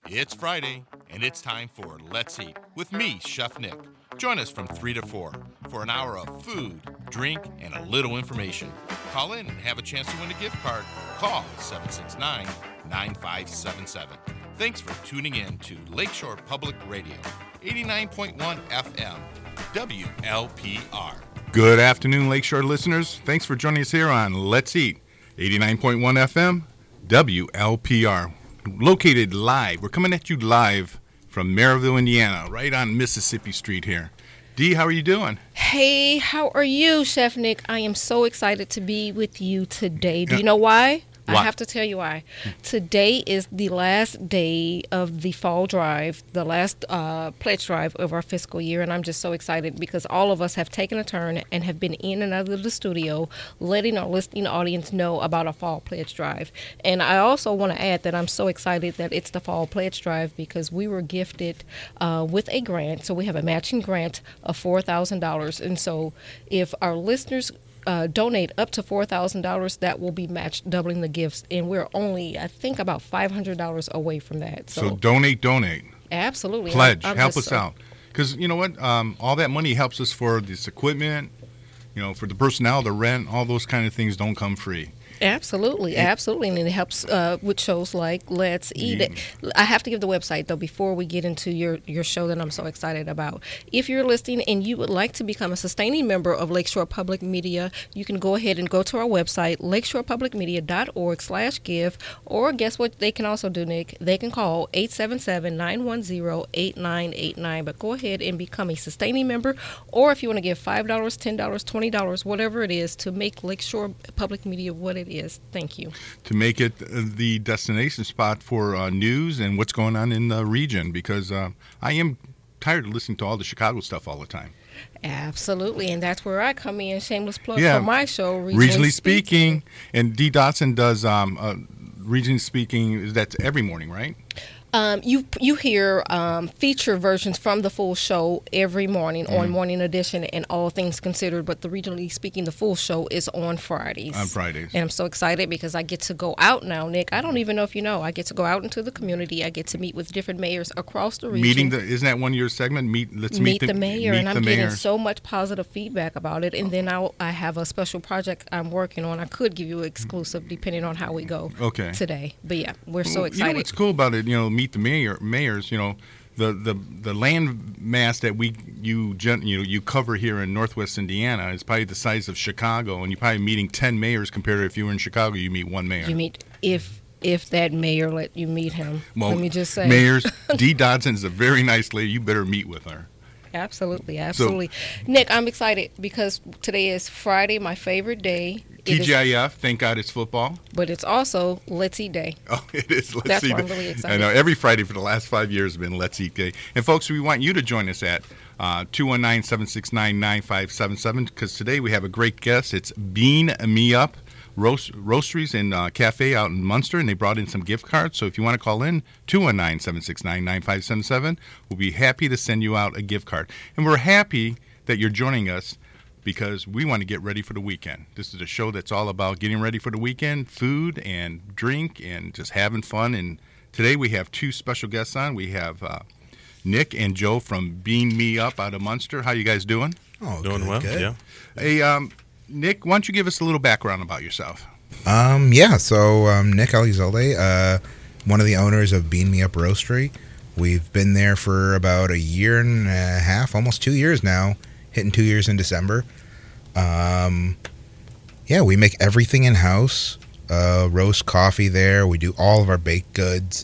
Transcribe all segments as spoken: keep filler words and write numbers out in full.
It's Friday, and it's time for Let's Eat with me, Chef Nick. Join us from three to four for an hour of food, drink, and a little information. Call in and have a chance to win a gift card. Call seven six nine, nine five seven seven. Thanks for tuning in to Lakeshore Public Radio, eighty-nine point one F M, W L P R. Good afternoon, Lakeshore listeners. Thanks for joining us here on Let's Eat, eighty-nine point one F M, W L P R. Located live. We're coming at you live from Maryville, Indiana, right on Mississippi Street here. Dee, how are you doing? Hey, how are you, Chef Nick? I am so excited to be with you today. Do you know why? Why? I have to tell you why. Today is the last day of the fall drive, the last uh, pledge drive of our fiscal year, and I'm just so excited because all of us have taken a turn and have been in and out of the studio letting our listening audience know about a fall pledge drive. And I also want to add that I'm so excited that it's the fall pledge drive because we were gifted uh, with a grant. So we have a matching grant of four thousand dollars. And so if our listeners Uh, donate up to four thousand dollars, that will be matched, doubling the gifts. And we're only, I think, about five hundred dollars away from that. So, So donate, donate. Absolutely. Pledge. I'm, I'm Help just us so- out. Because you know what? Um, all that money helps us for this equipment, you know, for the personnel, the rent, all those kind of things don't come free. Absolutely, absolutely, and it helps uh, with shows like Let's Eat It. I have to give the website, though, before we get into your, your show that I'm so excited about. If you're listening and you would like to become a sustaining member of Lakeshore Public Media, you can go ahead and go to our website, lakeshorepublicmedia.org slash give, or guess what they can also do, Nick? They can call eight seven seven, nine one zero, eight nine eight nine, but go ahead and become a sustaining member, or if you want to give five dollars, ten dollars, twenty dollars, whatever it is, to make Lakeshore Public Media what it is. Thank you. To make it the destination spot for uh, news and what's going on in the region, because uh, I am tired of listening to all the Chicago stuff all the time. Absolutely, and that's where I come in. Shameless plug Yeah. for my show, Regionally, Regionally speaking, and Dee Dotson does um, uh, Regionally Speaking, that's every morning, right? Um, you you hear um, feature versions from the full show every morning Mm-hmm. on Morning Edition and All Things Considered, but the Regionally Speaking, the full show is on Fridays. On Fridays. And I'm so excited because I get to go out now, Nick. I don't even know if you know. I get to go out into the community. I get to meet with different mayors across the region. Meeting the isn't that one of your segment? Meet let's meet, meet the mayor, meet and the I'm getting mayor. so much positive feedback about it. And then I I have a special project I'm working on. I could give you exclusive depending on how we go Okay. today. But yeah, we're so Well, excited. You know what's cool about it? You know, meet the mayor. Mayors. You know, the the the land mass that we you gen, you know you cover here in Northwest Indiana is probably the size of Chicago, and you're probably meeting ten mayors compared to if you were in Chicago, you meet one mayor. You meet if if that mayor let you meet him. Well, let me just say, mayors. Dee Dodson is a very nice lady. You better meet with her. Absolutely, absolutely. Nick, I'm excited because today is Friday, my favorite day. It T G I is- F, thank God it's football. but it's also Let's Eat Day. Oh, it is. Let's That's Eat why I'm Day. really excited. I know every Friday for the last five years has been Let's Eat Day. And folks, we want you to join us at uh, two one nine, seven six nine, nine five seven seven because today we have a great guest. It's Bean Me Up Roast, Roasteries and uh, Cafe out in Munster, and they brought in some gift cards. So if you want to call in, two one nine, seven six nine, nine five seven seven, we'll be happy to send you out a gift card. And we're happy that you're joining us because we want to get ready for the weekend. This is a show that's all about getting ready for the weekend, food and drink and just having fun. And today we have two special guests on. We have uh, Nick and Joe from Bean Me Up out of Munster. How you guys doing? Oh, Doing good, well, good. yeah. Hey, um, Nick, why don't you give us a little background about yourself? Um, yeah, so um, Nick Elizalde, uh, one of the owners of Bean Me Up Roastery. We've been there for about a year and a half, almost two years now, hitting two years in December. Um, yeah, we make everything in-house, uh, roast coffee there. We do all of our baked goods.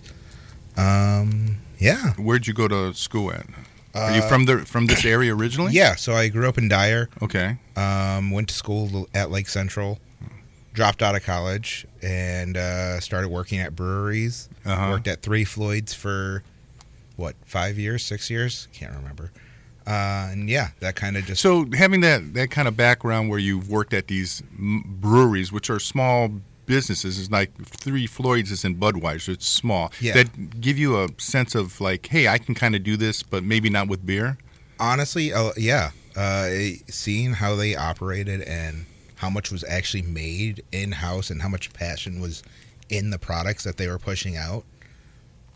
Um, yeah. Where'd you go to school at? Are you Uh, from the from this area originally? Yeah, so I grew up in Dyer. Okay. Um, went to school at Lake Central, dropped out of college, and uh, started working at breweries. Uh-huh. Worked at Three Floyds for, what, five years, six years? Can't remember. Uh, and yeah, that kind of just... So having that, that kind of background where you've worked at these m- breweries, which are small businesses, is like Three Floyds is in Budweiser. It's small. Yeah. That give you a sense of like, hey, I can kind of do this, but maybe not with beer. Honestly, uh, yeah. Uh, seeing how they operated and how much was actually made in-house and how much passion was in the products that they were pushing out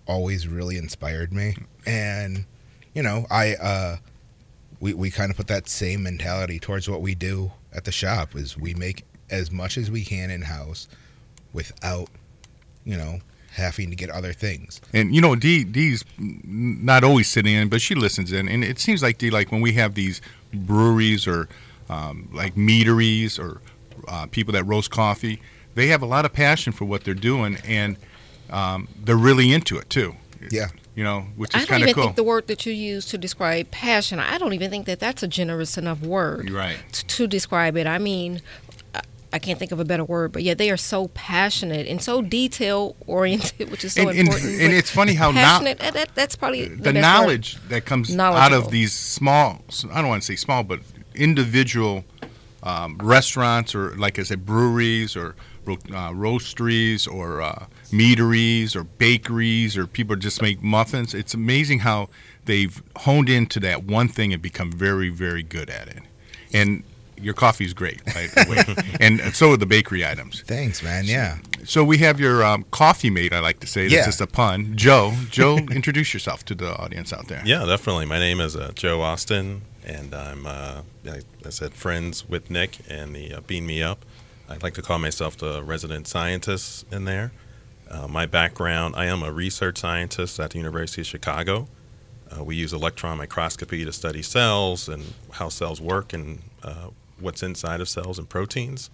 always really inspired me. And, you know, I uh, we, we kind of put that same mentality towards what we do at the shop is we make as much as we can in-house without, you know, having to get other things. And, you know, Dee, Dee's not always sitting in, but she listens in. And it seems like, Dee, like when we have these breweries or um, like meaderies or uh, people that roast coffee, they have a lot of passion for what they're doing, and um, they're really into it, too. Yeah. You know, which I is don't kind of even cool. think the word that you use to describe passion, I don't even think that that's a generous enough word Right. t- to describe it. I mean, I- I can't think of a better word, but yeah, they are so passionate and so detail oriented, which is so And- and- important. and but it's funny how now- passionate. that, that- that's probably the, the best knowledge that comes out Knowledgeable. of these small, I don't want to say small, but individual um, restaurants or, like I said, breweries or ro- uh, roasteries or uh, meaderies or bakeries or people just make muffins. It's amazing how they've honed into that one thing and become very, very good at it. And your coffee is great, by the way. And so are the bakery items. Thanks, man. Yeah. So we have your um, coffee mate, I like to say. That's Yeah. just a pun. Joe. Joe, introduce yourself to the audience out there. Yeah, definitely. My name is uh, Joe Austin, and I'm, uh, like I said, friends with Nick and the uh, Bean Me Up. I'd like to call myself the resident scientist in there. Uh, my background, I am a research scientist at the University of Chicago. Uh, we use electron microscopy to study cells and how cells work and uh, what's inside of cells and proteins.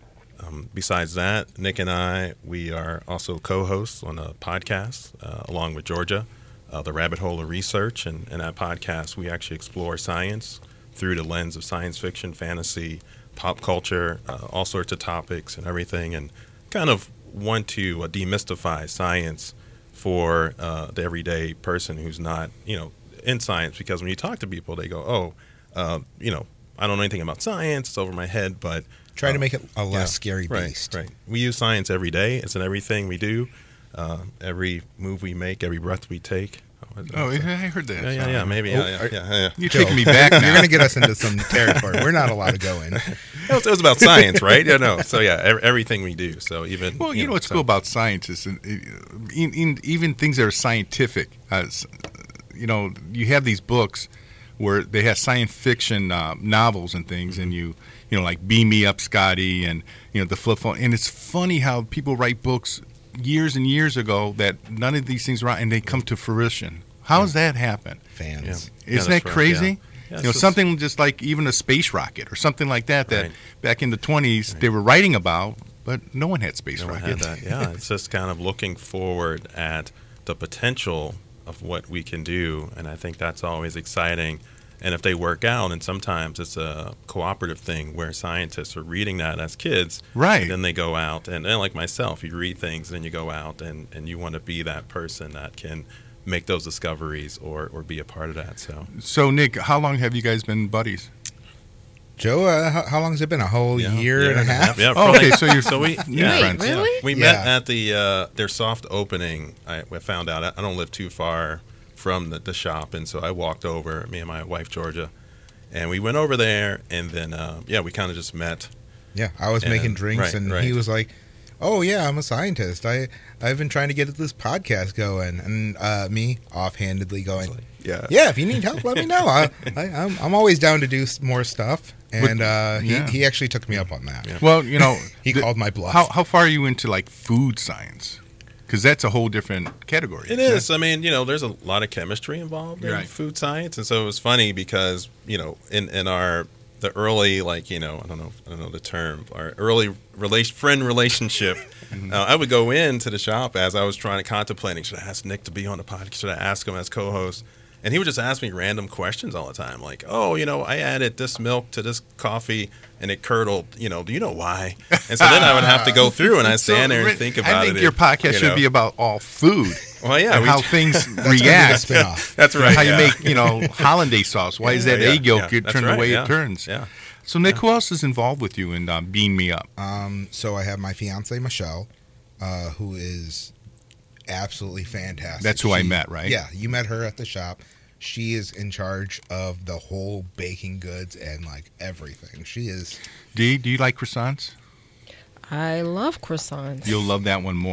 Um, besides that, Nick and I, we are also co-hosts on a podcast uh, along with Georgia, uh, The Rabbit Hole of Research. And in that podcast, we actually explore science through the lens of science fiction, fantasy, pop culture, uh, all sorts of topics and everything, and kind of want to uh, demystify science for uh, the everyday person who's not, you know, in science. Because when you talk to people, they go, oh, uh, you know, I don't know anything about science. It's over my head, but Try uh, to make it a less yeah, scary right, beast. Right. We use science every day. It's in everything we do. Uh, every move we make, every breath we take. Oh, yeah, I heard that. Yeah, yeah, yeah. Maybe. Oh, Yeah, yeah, are- yeah, yeah. You're Joe, taking me back now. You're going to get us into some territory. We're not allowed to go in. It was, it was about science, right? Yeah, no. So yeah, ev- everything we do. So even Well, you know what's so- cool about science is uh, in, in, even things that are scientific. Uh, s- you know, you have these books where they have science fiction uh, novels and things, and you, you know, like Beam Me Up, Scotty, and you know the flip phone. And it's funny how people write books years and years ago that none of these things are out, and they come to fruition. How does that happen? Fans. Yeah. Isn't Yeah, that that's right, crazy? yeah. Yeah, you it's know, just- something just like even a space rocket or something like that that Right. back in the twenties they were writing about, but no one had space No one rockets. had that. Yeah, it's just kind of looking forward at the potential of what we can do, and I think that's always exciting. And if they work out, and sometimes it's a cooperative thing where scientists are reading that as kids, Right. And then they go out, and, and like myself, you read things, and then you go out, and, and you want to be that person that can make those discoveries or, or be a part of that. So So, Nick, how long have you guys been buddies? Joe, uh, how, how long has it been? A whole Yeah, year, and a half? Yeah, Oh, probably. okay, so you're so we new yeah, friends. Wait, really? We Yeah. met at the uh, their soft opening. I, I found out I, I don't live too far from the, the shop, and so I walked over. Me and my wife Georgia, and we went over there, and then uh, yeah, we kind of just met. Yeah, I was And- making drinks, right, and right. he was like, "Oh yeah, I'm a scientist. I I've been trying to get this podcast going." And uh, me offhandedly going, Yeah, "Yeah, if you need help, let me know. I, I I'm I'm always down to do s- more stuff." And uh, he yeah. he actually took me up on that. Yeah. Well, you know, He the- called my bluff. How how far are you into like food science? Because that's a whole different category. It isn't is. I mean, you know, there's a lot of chemistry involved in Right. food science, and so it was funny because you know, in in our the early like you know I don't know I don't know the term our early relation friend relationship, uh, I would go into the shop as I was trying to contemplating should I ask Nick to be on the podcast, should I ask him as co-host, and he would just ask me random questions all the time like, oh, you know, I added this milk to this coffee and it curdled, you know, do you know why? And so then I would have to go through and I'd stand there and think about it. I think your podcast you should know. be about all food. Well, yeah, and we- how things That's gonna be the react. spin-off. That's right. How yeah. you make, you know, hollandaise sauce. Why is that Yeah, egg yolk yeah, get that's turned right, the way yeah, it turns? Yeah. So, Nick, who else is involved with you in uh, Bean Me Up? Um, so I have my fiance Michelle, uh, who is absolutely fantastic. That's who I She- met, right? Yeah, you met her at the shop. She is in charge of the whole baking goods and like everything. She is. Dee, do you like croissants? I love croissants. You'll love that one more.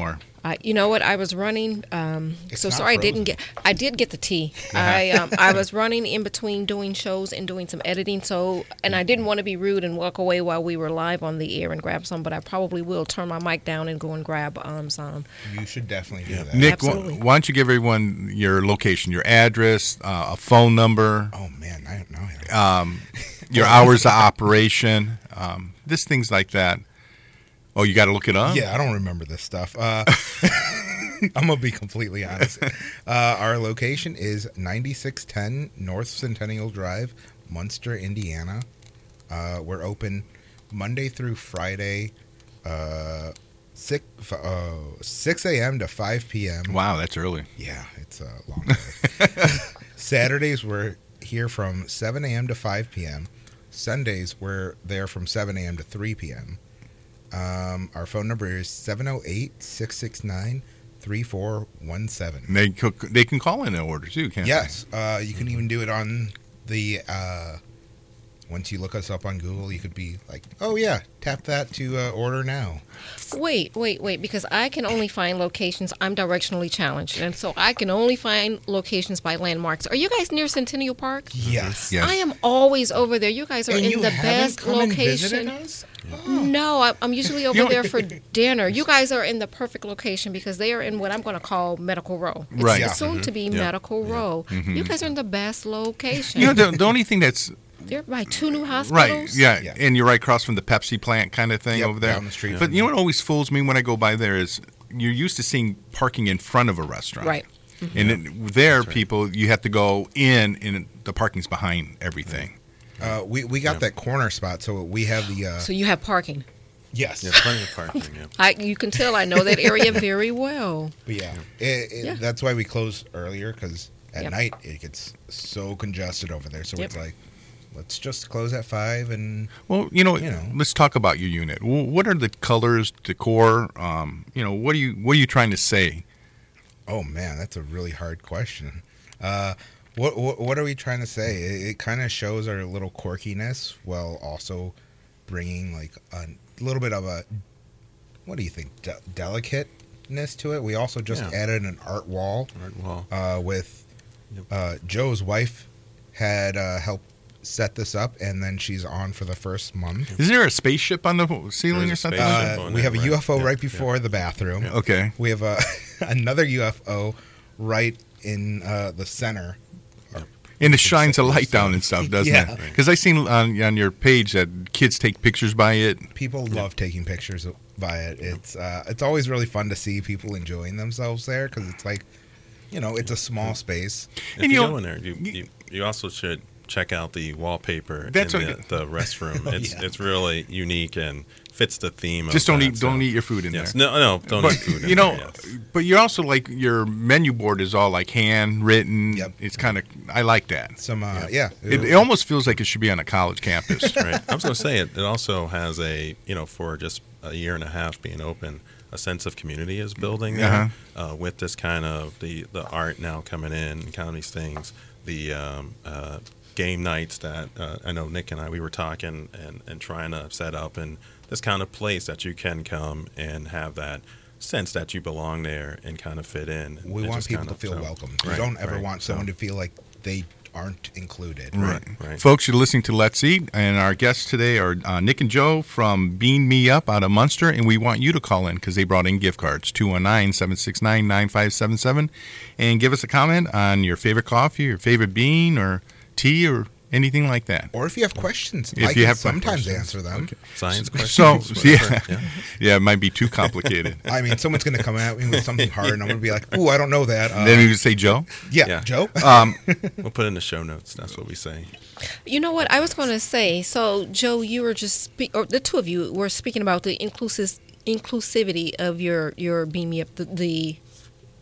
Uh, you know what? I was running. Um, It's so not sorry, I frozen. didn't get. I did get the tea. I um, I was running in between doing shows and doing some editing. So, and I didn't want to be rude and walk away while we were live on the air and grab some. But I probably will turn my mic down and go and grab um some. You should definitely do that. Nick, wh- Absolutely. why don't you give everyone your location, your address, uh, a phone number, Oh man, I don't know. um, your hours of operation, um, just things like that. Oh, you got to look it up? Yeah, I don't remember this stuff. Uh, I'm gonna be completely honest. Uh, our location is ninety-six ten North Centennial Drive, Munster, Indiana. Uh, we're open Monday through Friday, uh, six uh, six a.m. to five p.m. Wow, that's early. Yeah, it's a long day. Saturdays we're here from seven a.m. to five p.m. Sundays we're there from seven a.m. to three p.m. Um, our phone number is seven oh eight, six six nine, three four one seven. And they, cook, they can call in an order, too, can't Yes, uh, you can even do it on the, uh, once you look us up on Google, you could be like, oh yeah, tap that to uh, order now. Wait, wait, wait, because I can only find locations. I'm directionally challenged, and so I can only find locations by landmarks. Are you guys near Centennial Park? Yes. Yes. I am always over there. You guys are And in you the haven't best come and location. visited us? No, I- I'm usually over You know- there for dinner. You guys are in the perfect location because they are in what I'm going to call Medical Row. It's Right. Yeah. soon to be Yeah. Medical Row. You guys are in the best location. You know, the, the only thing that's You're by two new right, hospitals. yeah, Yeah. and you're right across from the Pepsi plant kind of thing Yep, over there. down the street. But you know what always fools me when I go by there is you're used to seeing parking in front of a restaurant. Right. And it, there, people, you have to go in, and the parking's behind everything. Uh, we, we got Yeah. that corner spot, so we have the, uh, So you have parking. yes. Yeah, plenty of parking. Yeah. I, you can tell I know that area very well. But yeah, it, it, Yeah. that's why we close earlier, because at Yep. night it gets so congested over there. So Yep. it's like, let's just close at five and Well, you know, You know. let's talk about your unit. Wh- What are the colors, decor? Um, you know, what are you what are you trying to say? oh man, that's a really hard question. Uh, what, what what are we trying to say? It, it kind of shows our little quirkiness while also bringing like a little bit of a, what do you think, de- delicateness to it. We also just Yeah. added an art wall Art wall. uh, with Yep. uh, Joe's wife had uh, helped set this up, and then she's on for the first month. Is there a spaceship on the ceiling There's a or something? spaceship. Uh, on we there, have a right. U F O Yeah, right yeah. before the bathroom. Yeah. Okay. We have a another U F O right in uh, the center. And it shines a light down and stuff, doesn't Yeah. it? Because I seen on, on your page that kids take pictures by it. People love taking pictures of- by it. It's uh, it's always really fun to see people enjoying themselves there, because it's like, you know, it's a small space. If And you you go know- in there, you, you you also should check out the wallpaper That's in what- the, the restroom. It's Yeah. it's really unique and fits the theme. Just of don't that, eat don't so- eat your food in Yes, there. no, no, don't But eat food. In you know, there, yes. but you're also like your menu board is all like handwritten. Yep. It's kind of I like that. Some uh, yeah, It, it almost feels like it should be on a college campus. right. I was going to say it. It also has a you know for just a year and a half being open, a sense of community is building there uh, with this kind of the the art now coming in and kind of these things. The um, uh, game nights that uh, I know Nick and I we were talking and and trying to set up and this kind of place that you can come and have that sense that you belong there and kind of fit in. we and want just people kind to of- feel so- welcome. We right, don't ever right. want So- someone to feel like they aren't included. Right. right. Folks, you're listening to Let's Eat, and our guests today are uh, Nick and Joe from Bean Me Up out of Munster, and we want you to call in because they brought in gift cards, two one nine, seven six nine, nine five seven seven, and give us a comment on your favorite coffee, your favorite bean, or tea, or anything like that. Or if you have questions, If I you can have sometimes questions. answer them. Science So, questions. yeah, whatever. yeah, it might be too complicated. I mean, someone's going to come at me with something hard, and I'm going to be like, "Ooh, I don't know that." Uh, Then you say Joe. yeah, Yeah. Joe. Um, We'll put it in the show notes. That's what we say. You know what I was going to say? So, Joe, you were just speak, or the two of you were speaking about the inclusive inclusivity of your your Beam Me Up, the, the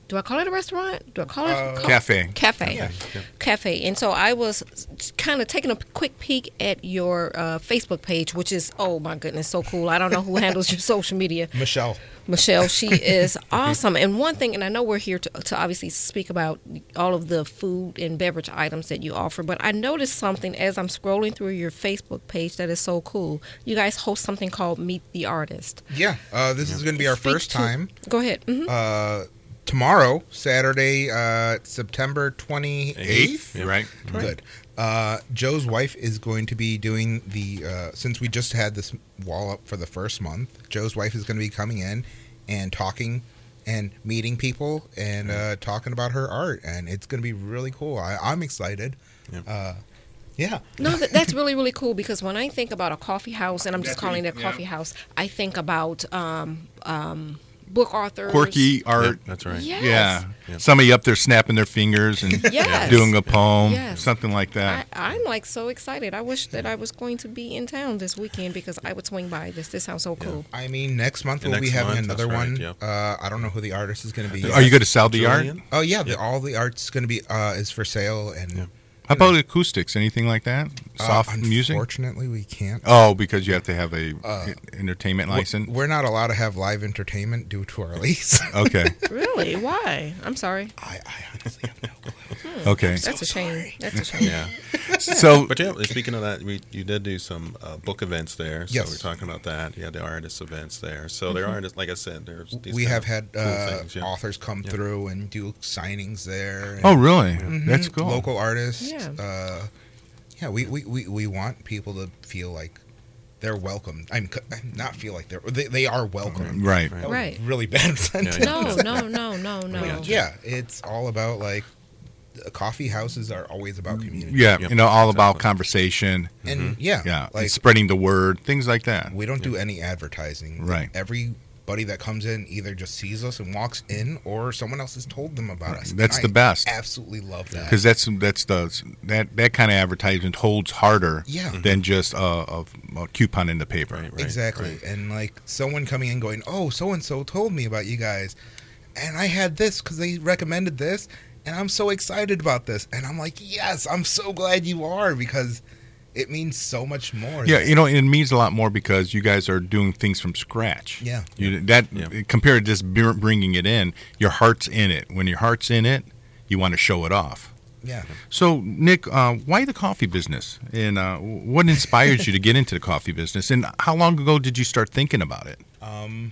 do I call it a restaurant? Do I call it Uh, call- Cafe. Cafe. Yeah. Cafe. And so I was kind of taking a quick peek at your uh, Facebook page, which is, oh my goodness, so cool. I don't know who handles your social media. Michelle. Michelle, she is awesome. And one thing, and I know we're here to, to obviously speak about all of the food and beverage items that you offer, but I noticed something as I'm scrolling through your Facebook page that is so cool. You guys host something called Meet the Artist. Yeah, uh, this is going to be our Speak first to- time. Go ahead. hmm Uh, tomorrow, Saturday, uh, September twenty-eighth. Eighth, right? Good. Uh, Joe's wife is going to be doing the, uh, since we just had this wall up for the first month, Joe's wife is going to be coming in and talking and meeting people and uh, talking about her art. And it's going to be really cool. I, I'm excited. Yeah. Uh, yeah. No, that, that's really, really cool because when I think about a coffee house, and I'm just That's calling what it a you- yeah. coffee house, I think about um, um, book authors. Quirky art. Yep, that's right. Yes. Yeah. Yep. Somebody up there snapping their fingers and Yes. doing a poem, Yes. something like I, that. I'm like so excited. I wish that I was going to be in town this weekend because I would swing by this. This sounds so cool. I mean, next month And we'll be next having month, another that's right, one. yep. Uh, I don't know who the artist is going to be. Are you going to sell the art? Julian? Oh yeah, the, Yep. all the art's going to be uh, is for sale and Yep. How about acoustics? Anything like that? uh, Soft music? Unfortunately, we can't. Oh, because you have to have a Uh, entertainment We're- license. We're not allowed to have live entertainment due to our lease. Okay. Really? Why? I'm sorry. I, I honestly have no clue. Okay. That's a shame. That's a shame. Yeah. So But yeah, speaking of that, we you did do some uh, book events there. So Yes. we're talking about that. You had the artist events there. So there are, like I said, there's these We kind have of had cool uh, things, yeah. authors come Yeah. through and do signings there. and- Oh, really? Mhm. That's cool. Local artists. Yeah. Uh, yeah, we, we, we, we want people to feel like they're welcome. I'm not feel like they're they, they are welcome. Right. That was Right. a really bad sentence. yeah. No, no, no, no, no. I got Yeah, it's all about like the coffee houses are always about community. Yeah, Yep, you know, all about exactly. conversation. And yeah, Yeah, like and spreading the word, things like that. we don't do any advertising. Right. Everybody that comes in either just sees us and walks in, or someone else has told them about us. That's And the I best. Absolutely love that. Because that's that's the that that kind of advertisement holds harder Yeah. than just a, a, a coupon in the paper. Right, right, exactly. right. And like someone coming in going, "Oh, so and so told me about you guys, and I had this because they recommended this, and I'm so excited about this." And I'm like, "Yes, I'm so glad you are because it means so much more." Yeah, than- you know, it means a lot more because you guys are doing things from scratch. Yeah. You, that Yeah. compared to just br- bringing it in, your heart's in it. When your heart's in it, you want to show it off. yeah. So, Nick, uh, why the coffee business? And uh, what inspires you to get into the coffee business? And how long ago did you start thinking about it? Um,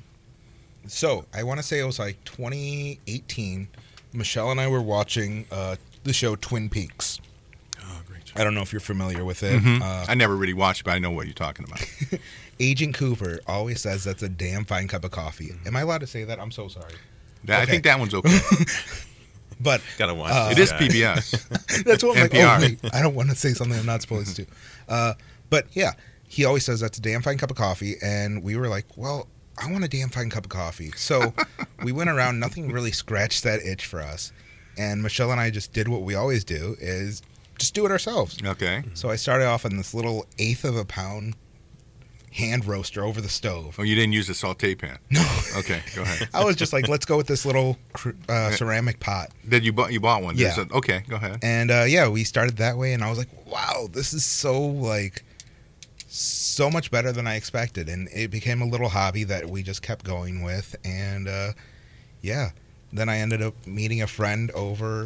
so I want to say it was like twenty eighteen. Michelle and I were watching uh, the show Twin Peaks. Oh, great. I don't know if you're familiar with it. Mhm. Uh, I never really watched, but I know what you're talking about. Agent Cooper always says that's a damn fine cup of coffee. Am I allowed to say that? I'm so sorry. That, I Okay. think that one's okay. But Gotta watch. Uh, it this is guy. P B S. that's what I'm like. N P R. Oh, wait, I don't want to say something I'm not supposed to. Uh, but yeah, he always says that's a damn fine cup of coffee. And we were like, well, I want a damn fine cup of coffee. So we went around. Nothing really scratched that itch for us. And Michelle and I just did what we always do is just do it ourselves. Okay. So I started off on this little eighth of a pound hand roaster over the stove. Oh, you didn't use a saute pan? No. Okay, go ahead. I was just like, let's go with this little cr- uh, ceramic pot. Did you bought you bought one? Yeah. There's a- okay, go ahead. And uh, yeah, we started that way, and I was like, wow, this is so like so much better than I expected. And it became a little hobby that we just kept going with. And uh, yeah, then I ended up meeting a friend over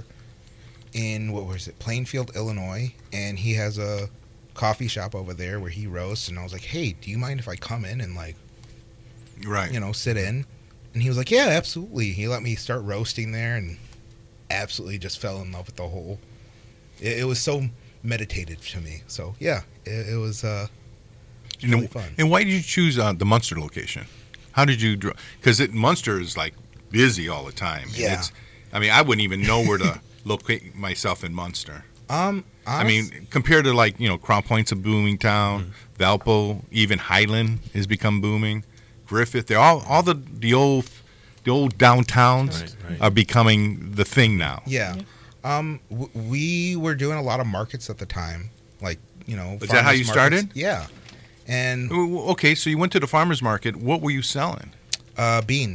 in, what was it, Plainfield, Illinois, and he has a coffee shop over there where he roasts. And I was like, hey, do you mind if I come in and like, Right. you know, sit in? And he was like, yeah, absolutely. He let me start roasting there and absolutely just fell in love with the whole. It, it was so meditative to me. So yeah, it, it was uh, And, really fun. and why did you choose uh, the Munster location? How did you draw? Because Munster is like busy all the time. And Yeah. It's, I mean, I wouldn't even know where to locate myself in Munster. Um, I mean, compared to like, you know, Crown Point's a booming town, Mm-hmm. Valpo, even Highland has become booming. Griffith, they're all all the the old the old downtowns Right, right. are becoming the thing now. yeah. Um, w- we were doing a lot of markets at the time, like you know. Is that how farmers you markets. started? Yeah, and Ooh, Okay, so you went to the farmers market. What were you selling? uh, beans.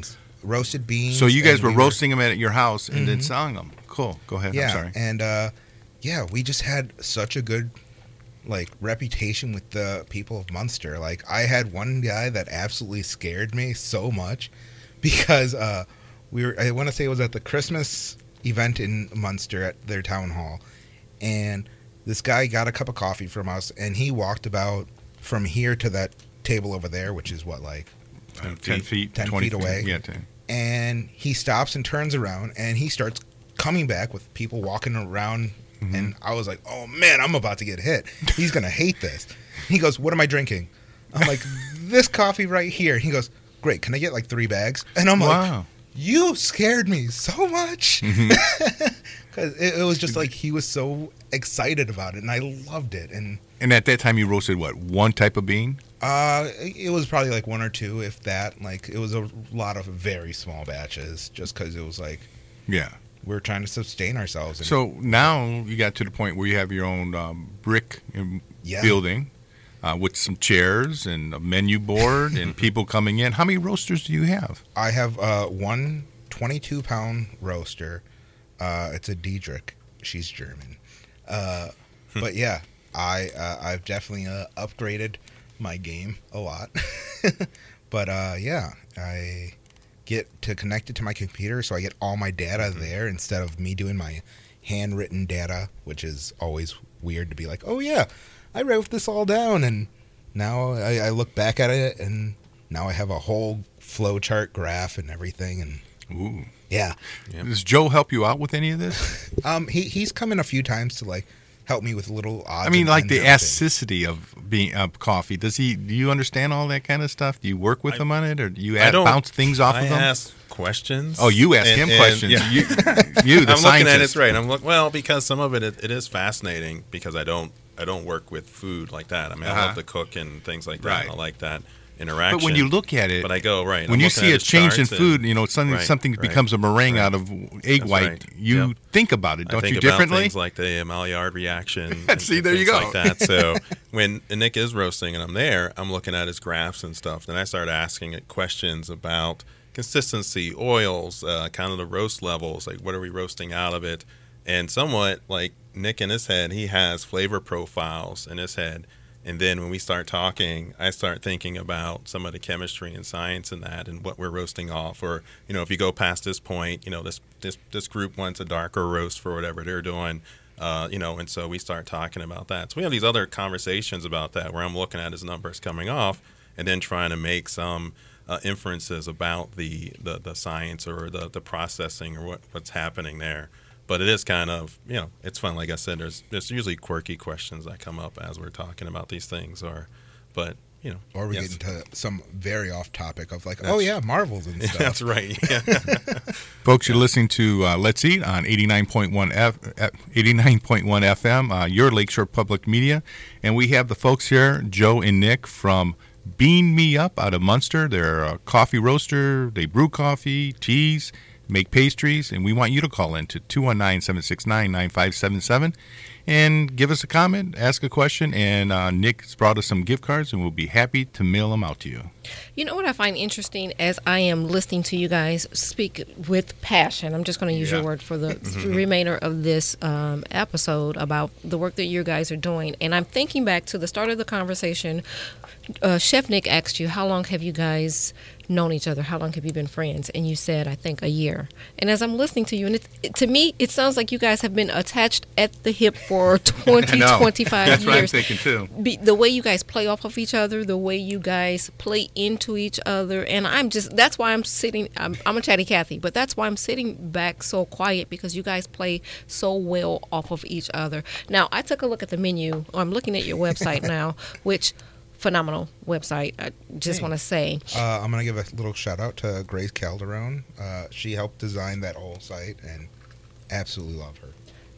roasted beans. So you guys and were we roasting them at your house and then Mhm. selling them. Cool. Go ahead. Yeah, I'm sorry. and uh, yeah, we just had such a good like reputation with the people of Munster. Like I had one guy that absolutely scared me so much because uh, we were. I want to say it was at the Christmas event in Munster at their town hall, and this guy got a cup of coffee from us, and he walked about from here to that table over there, which is what like Uh, ten feet, ten twenty feet away. Yeah, ten. And he stops and turns around, and he starts coming back with people walking around. Mhm. And I was like, oh man, I'm about to get hit. He's going to hate this. He goes, what am I drinking? I'm like, this coffee right here. He goes, great, can I get like three bags? And I'm like, Wow. you scared me so much. Mhm. Because it, it was just like he was so excited about it, and I loved it. And And at that time, you roasted what? One type of bean? uh, it was probably like one or two, if that. Like it was a lot of very small batches, just because it was like Yeah. we were trying to sustain ourselves. And So now you got to the point where you have your own um, brick um, Yeah. building uh, with some chairs and a menu board and people coming in. How many roasters do you have? I have uh, one twenty-two pound roaster. Uh, it's a Diedrich. She's German. Uh, but yeah, I uh, I've definitely uh, upgraded my game a lot. But uh, yeah, I get to connect it to my computer, so I get all my data Mm-hmm. there instead of me doing my handwritten data, which is always weird to be like, oh yeah, I wrote this all down, and now I, I look back at it, and now I have a whole flowchart graph and everything, and Ooh. yeah. Yep. Does Joe help you out with any of this? Um, he he's come in a few times to like help me with little odds. I mean, and like ends the and everything. acidity of being of coffee. Does he? Do you understand all that kind of stuff? Do you work with I- him on it, or do you I add, don't- bounce things off I of him? ask questions. Oh, you ask and- him and- questions. yeah. You, you, the I'm looking at it scientist. right. I'm look well because some of it, it it is fascinating because I don't I don't work with food like that. I mean, I Uh-huh. love to cook and things like that. Right. I like that interaction. But when you look at it, but I go right when I'm you looking see at a his change in charts food, and- you know, something Right, something right. becomes a meringue Right. out of egg That's white. right. You Yep. think about it, I don't think you? about Differently. things like the Maillard reaction. and- See, and there you things go. Like that. So when Nick is roasting and I'm there, I'm looking at his graphs and stuff. Then I start asking it questions about consistency, oils, uh, kind of the roast levels, like what are we roasting out of it, and somewhat like Nick in his head, he has flavor profiles in his head. And then when we start talking, I start thinking about some of the chemistry and science in that and what we're roasting off. Or, you know, if you go past this point, you know, this this this group wants a darker roast for whatever they're doing. Uh, you know, and so we start talking about that. So we have these other conversations about that where I'm looking at his numbers coming off and then trying to make some uh, inferences about the, the, the science or the, the processing or what, what's happening there. But it is kind of, you know, it's fun. Like I said, there's there's usually quirky questions that come up as we're talking about these things. Or, but, you know. Or we yes. get into some very off topic of like, That's- oh yeah, Marvels and stuff. That's right. Yeah. Folks, you're listening to uh, Let's Eat on eighty-nine point one F, eighty-nine point one F M, uh, your Lakeshore Public Media. And we have the folks here, Joe and Nick from Bean Me Up out of Munster. They're a coffee roaster. They brew coffee, teas, make pastries. And we want you to call in to two one nine, seven six nine, nine five seven seven and give us a comment, ask a question. And uh, Nick's brought us some gift cards, and we'll be happy to mail them out to you. You know what I find interesting as I am listening to you guys speak with passion? I'm just going to use Yeah. your word for the remainder of this um, episode about the work that you guys are doing. And I'm thinking back to the start of the conversation. Uh, Chef Nick asked you, how long have you guys known each other? How long have you been friends? And you said, I think, a year. And as I'm listening to you, and it, it, to me, it sounds like you guys have been attached at the hip for twenty, I know. twenty-five That's what I'm years. thinking, too. Be, the way you guys play off of each other, the way you guys play into each other, and I'm just that's why I'm sitting. I'm, I'm a chatty Cathy, but that's why I'm sitting back so quiet because you guys play so well off of each other. Now, I took a look at the menu. Or I'm looking at your website now, which phenomenal website. I just Hey. want to say. Uh, I'm gonna give a little shout out to Grace Calderon. Uh, she helped design that whole site, and absolutely love her. Uh,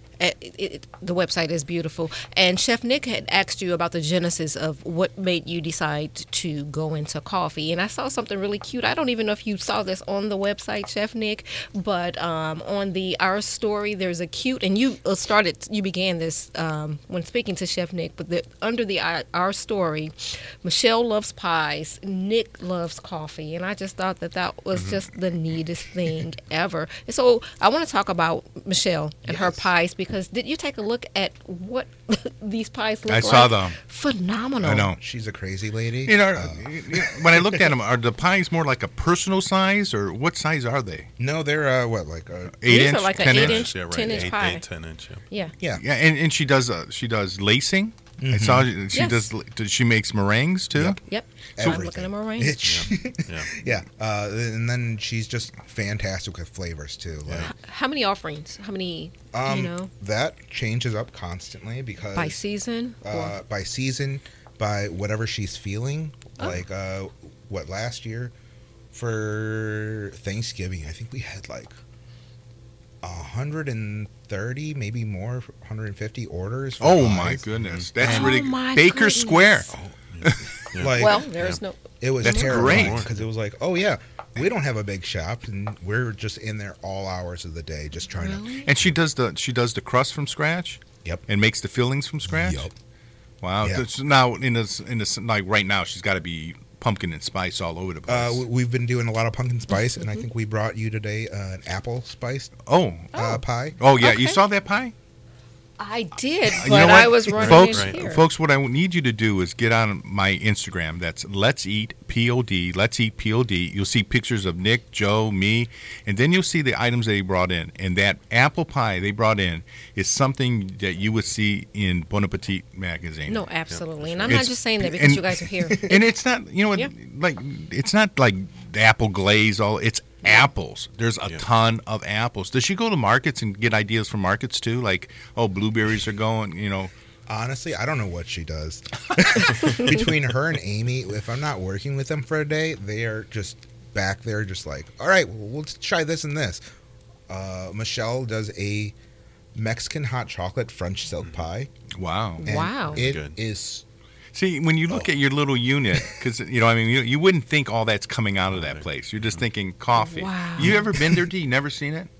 it, it, the website is beautiful. And Chef Nick had asked you about the genesis of what made you decide to go into coffee. And I saw something really cute. I don't even know if you saw this on the website, Chef Nick, but um, on the Our Story, there's a cute, and you uh, started, you began this um, when speaking to Chef Nick, but the, under the Our Our Story, Michelle loves pies, Nick loves coffee. And I just thought that that was mm-hmm. just the neatest thing ever. And so I want to talk about Michelle and yes. her pies, because did you take a look at what these pies look I like? I saw them. Phenomenal. I know. She's a crazy lady. You know, uh, when I looked at them, are the pies more like a personal size, or what size are they? No, they're uh, what, like a eight These inch, are like ten an eight inch, inch, yeah, right. ten inch eight, pie. eight, ten inch. Yeah. Yeah. Yeah, and, and she does uh, she does lacing. Mm-hmm. I saw she Yes. does. does she makes meringues too. Yep. Yep. So- I'm looking at meringue. It's- Yeah. yeah. Uh, and then she's just fantastic with flavors too. Like, How many offerings? How many, um, you know, that changes up constantly because by season? uh, Or- by season, by whatever she's feeling. Oh. Like uh, what last year for Thanksgiving, I think we had like a hundred and thirty, maybe more, one hundred fifty orders. For Oh pies. my goodness, that's Oh really my Baker goodness. Square. Yeah. Like, well, there's no. it was That's terrible great. because it was like, oh yeah, we don't have a big shop, and we're just in there all hours of the day, just trying to. Really? And she does the she does the crust from scratch. Yep. And makes the fillings from scratch. Yep. Wow. Yeah. So now in this in this like right now, she's got to be pumpkin and spice all over the place. Uh, we- we've been doing a lot of pumpkin spice, and I think we brought you today uh, an apple spiced oh. uh, Oh. pie. Oh yeah, you Okay. saw that pie? I did, but You know what? I was running folks, in here. folks, what I need you to do is get on my Instagram. That's Let's Eat P O D. Let's Eat P O D. You'll see pictures of Nick, Joe, me, and then you'll see the items they brought in. And that apple pie they brought in is something that you would see in Bon Appetit magazine. No, absolutely. And I'm It's- not just saying that because and- you guys are here. And it's not, you know, what, Yeah. like it's not like apple glaze. All it's apples. There's a Yeah. ton of apples. Does she go to markets and get ideas from markets too? Like, oh, blueberries are going. You know, Honestly, I don't know what she does. Between her and Amy, if I'm not working with them for a day, they are just back there, just like, all right, well, let's try this and this. Uh, Michelle does a Mexican hot chocolate French silk pie. wow. and Wow. It Good. is. See, when you look Oh. at your little unit, because you know, I mean, you, you wouldn't think all that's coming out of that place. You're just thinking coffee. Wow. You ever been there? D? You never seen it?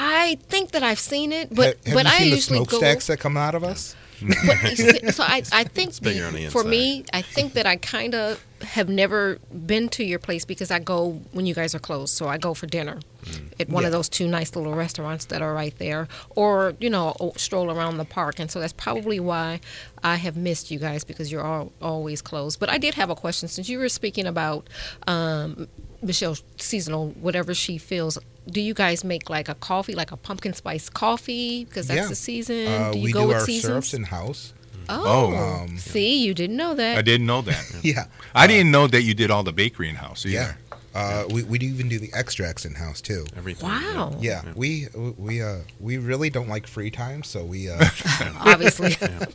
I think that I've seen it, but have, have but you I seen the usually go. smokestacks that come out of us? But, you see, so I, I think bigger on the for inside. me, I think that I kind of have never been to your place because I go when you guys are closed. So I go for dinner at one of Yeah. those two nice little restaurants that are right there, or you know, o- stroll around the park. And so that's probably why I have missed you guys because you're all, always closed. But I did have a question since you were speaking about um, Michelle's seasonal, whatever she feels. Do you guys make like a coffee, like a pumpkin spice coffee, because that's Yeah. the season? Uh, do you we go do with our seasons? syrups in house. Oh, Um, see, you didn't know that. I didn't know that. Yeah. I didn't know that you did all the bakery in house either. Yeah. Uh, we we do even do the extracts in house too. Everything. Wow. Yeah, we we uh we really don't like free time, so we uh Obviously.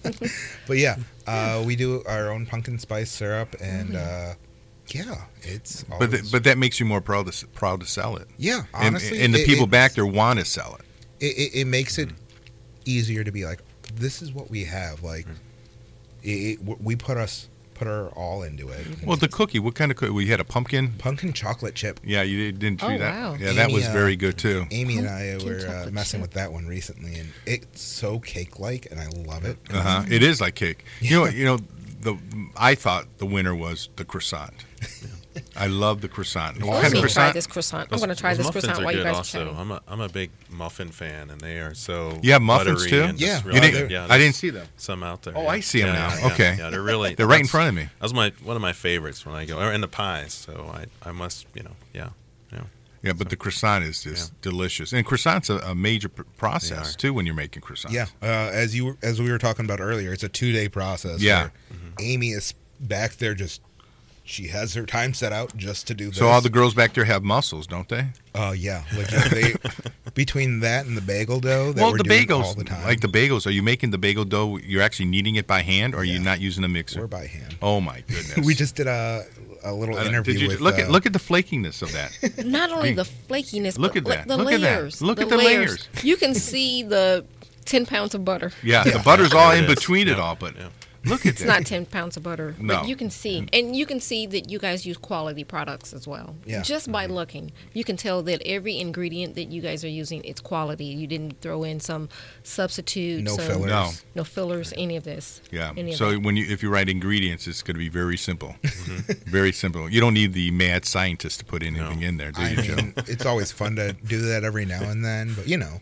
but yeah, uh we do our own pumpkin spice syrup and uh yeah, it's But th- always- but that makes you more proud to s- proud to sell it. yeah, And, honestly, and the it- people it, back there want to sell it. it, it, it makes it easier to be like, this is what we have. Like, it, it, we put us put our all into it. Well, the cookie. What kind of cookie? We had a pumpkin. pumpkin chocolate chip. Yeah, you did- didn't do Oh, that. wow. Yeah, that Amy, was uh, very good too. Amy and I Pumpkin were uh, chocolate messing chip. with that one recently, and it's so cake-like, and I love it. Uh huh. It is like cake. You know. You know. The I thought the winner was the croissant. I love the croissant. What Let kind me of try croissant? this croissant. I'm Those- going to try those this muffins croissant are while you good guys also. are chatting. I'm a I'm a big muffin fan, and they are so You have muffins, buttery too? and just Yeah. really You good. didn't- Yeah, I there's didn't see them. Some out there. Oh, yeah. I see 'em Yeah, now. yeah, Okay. Yeah, they're really. They're right in that's- front of me. That was my one of my favorites when I go, and the pies. So I I must you know yeah yeah. Yeah, but the croissant is just delicious, and croissant's a, a major pr- process are. too when you're making croissants. Yeah, uh, as you as we were talking about earlier, it's a two day process. Yeah. where Amy is back there just she has her time set out just to do this. So all the girls back there have muscles, don't they? Oh yeah, legit. They, between that and the bagel dough that well, we're the doing bagels, all the time, like the bagels. Are you making the bagel dough? You're actually kneading it by hand, or are you Yeah. not using a mixer? we're by hand. Oh my goodness! We just did a a little Uh, interview did you with look uh, at look at the flakiness of that? Not only Hey, the flakiness, look but at like that. the Look at that. layers. Look at the layers. You can see the ten pounds of butter. Yeah, Yeah. the butter's all There in it is. between it Yeah. all, but Yeah. look at It's that. not ten pounds of butter, No. but you can see, and you can see that you guys use quality products as well. Yeah. Just by looking, you can tell that every ingredient that you guys are using, it's quality. You didn't throw in some substitute, No some, fillers. No. no fillers, any of this. Yeah. Any of So that. when you if you write ingredients, it's going to be very simple. Very simple. You don't need the mad scientist to put anything No. in there, do I you, Joe? mean, it's always fun to do that every now and then, but you know.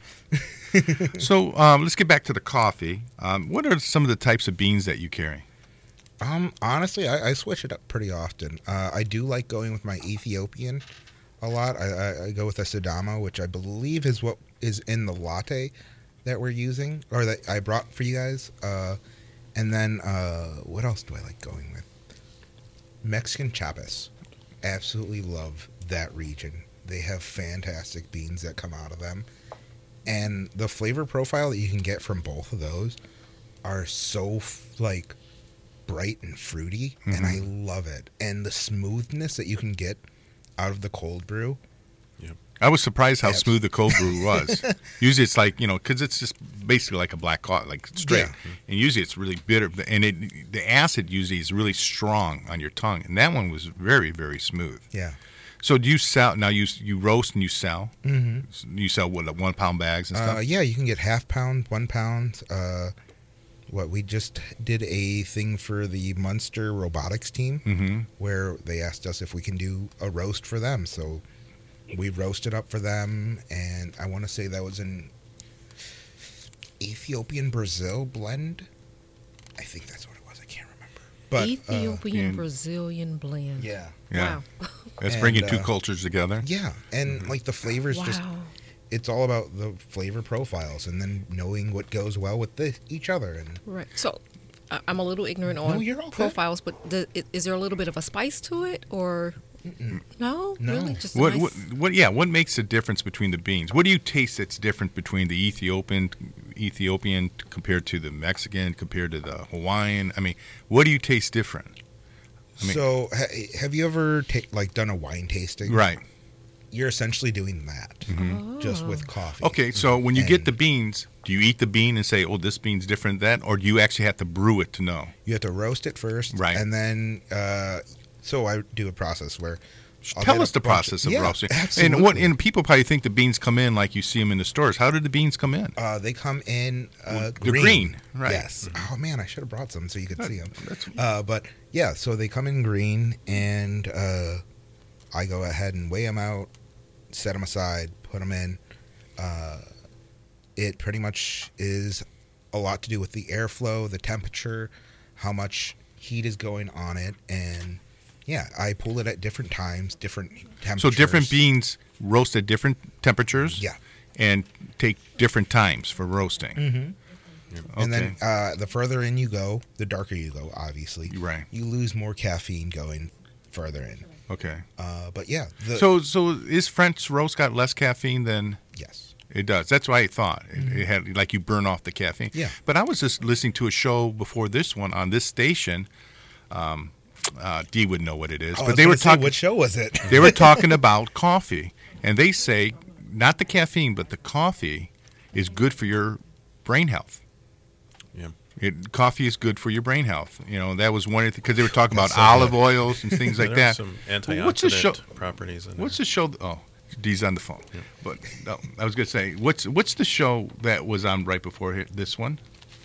So um, let's get back to the coffee. Um, what are some of the types of beans that you carry? Um, honestly, I, I switch it up pretty often. Uh, I do like going with my Ethiopian a lot. I, I, I go with a Sidama, which I believe is what is in the latte that we're using, or that I brought for you guys. Uh, and then, uh, what else do I like going with? Mexican Chiapas. Absolutely love that region. They have fantastic beans that come out of them. And the flavor profile that you can get from both of those are so, f- like, bright and fruity, and I love it. And the smoothness that you can get out of the cold brew. I was surprised how Yes. smooth the cold brew was. Usually it's like, you know, because it's just basically like a black coffee, like straight. Yeah. And usually it's really bitter. And it the acid usually is really strong on your tongue. And that one was very, very smooth. Yeah. So do you sell, now you you roast and you sell? Mm-hmm. You sell what, like one pound bags and stuff? Uh, yeah, you can get half pound, one pound. Uh, what we just did a thing for the Munster robotics team Mm-hmm. where they asked us if we can do a roast for them. So we roasted up for them, and I want to say that was an Ethiopian Brazil blend. I think that's what it was. I can't remember. But uh, Ethiopian and- Brazilian blend. yeah, Yeah. Wow. That's And, bringing two uh, cultures together. yeah, and like the flavors wow. just. It's all about the flavor profiles and then knowing what goes well with the, each other. And Right. So I- I'm a little ignorant on you're all good. profiles, but the, i- is there a little bit of a spice to it, or no? No. Really, just a What, nice- what what yeah, what makes the difference between the beans? What do you taste that's different between the Ethiopian Ethiopian compared to the Mexican, compared to the Hawaiian? I mean, what do you taste different? I mean- so, ha- have you ever ta- like done a wine tasting? Right. You're essentially doing that, Mm-hmm. just with coffee. Okay, so when you get And the beans, do you eat the bean and say, "Oh, this bean's different than that," or do you actually have to brew it to know? you have to roast it first, Right. And then, uh, so I do a process where I'll Tell get us a the bunch process of yeah, roasting. Absolutely. And what? And people probably think the beans come in like you see them in the stores. How did the beans come in? Uh, they come in uh, They're green. green, right. Yes. Oh man, I should have brought some so you could see them. That's- Uh, but yeah, so they come in green, and uh, I go ahead and weigh them out, set them aside, put them in. Uh, it pretty much is a lot to do with the airflow, the temperature, how much heat is going on it, and yeah, I pull it at different times, different temperatures. So different beans roast at different temperatures. Yeah. And take different times for roasting. Mm-hmm. Okay. And then uh, the further in you go, the darker you go, obviously. Right. You lose more caffeine going further in. Okay. Uh, but yeah. The, So so is French roast got less caffeine than yes. it does? That's why I thought it, it had like you burn off the caffeine. Yeah. But I was just listening to a show before this one on this station. Um, uh, Dee would know what it is, Oh, I but was they gonna were say, talking. What show was it? They were talking about coffee, and they say not the caffeine, but the coffee is good for your brain health. Yeah. It, coffee is good for your brain health. You know, that was one of the, because they were talking about That's so olive good. oils and things like there that. are some antioxidant What's the show? properties in What's there. the show? Oh, Dee's on the phone. But no, I was going to say, what's what's the show that was on right before here, this one?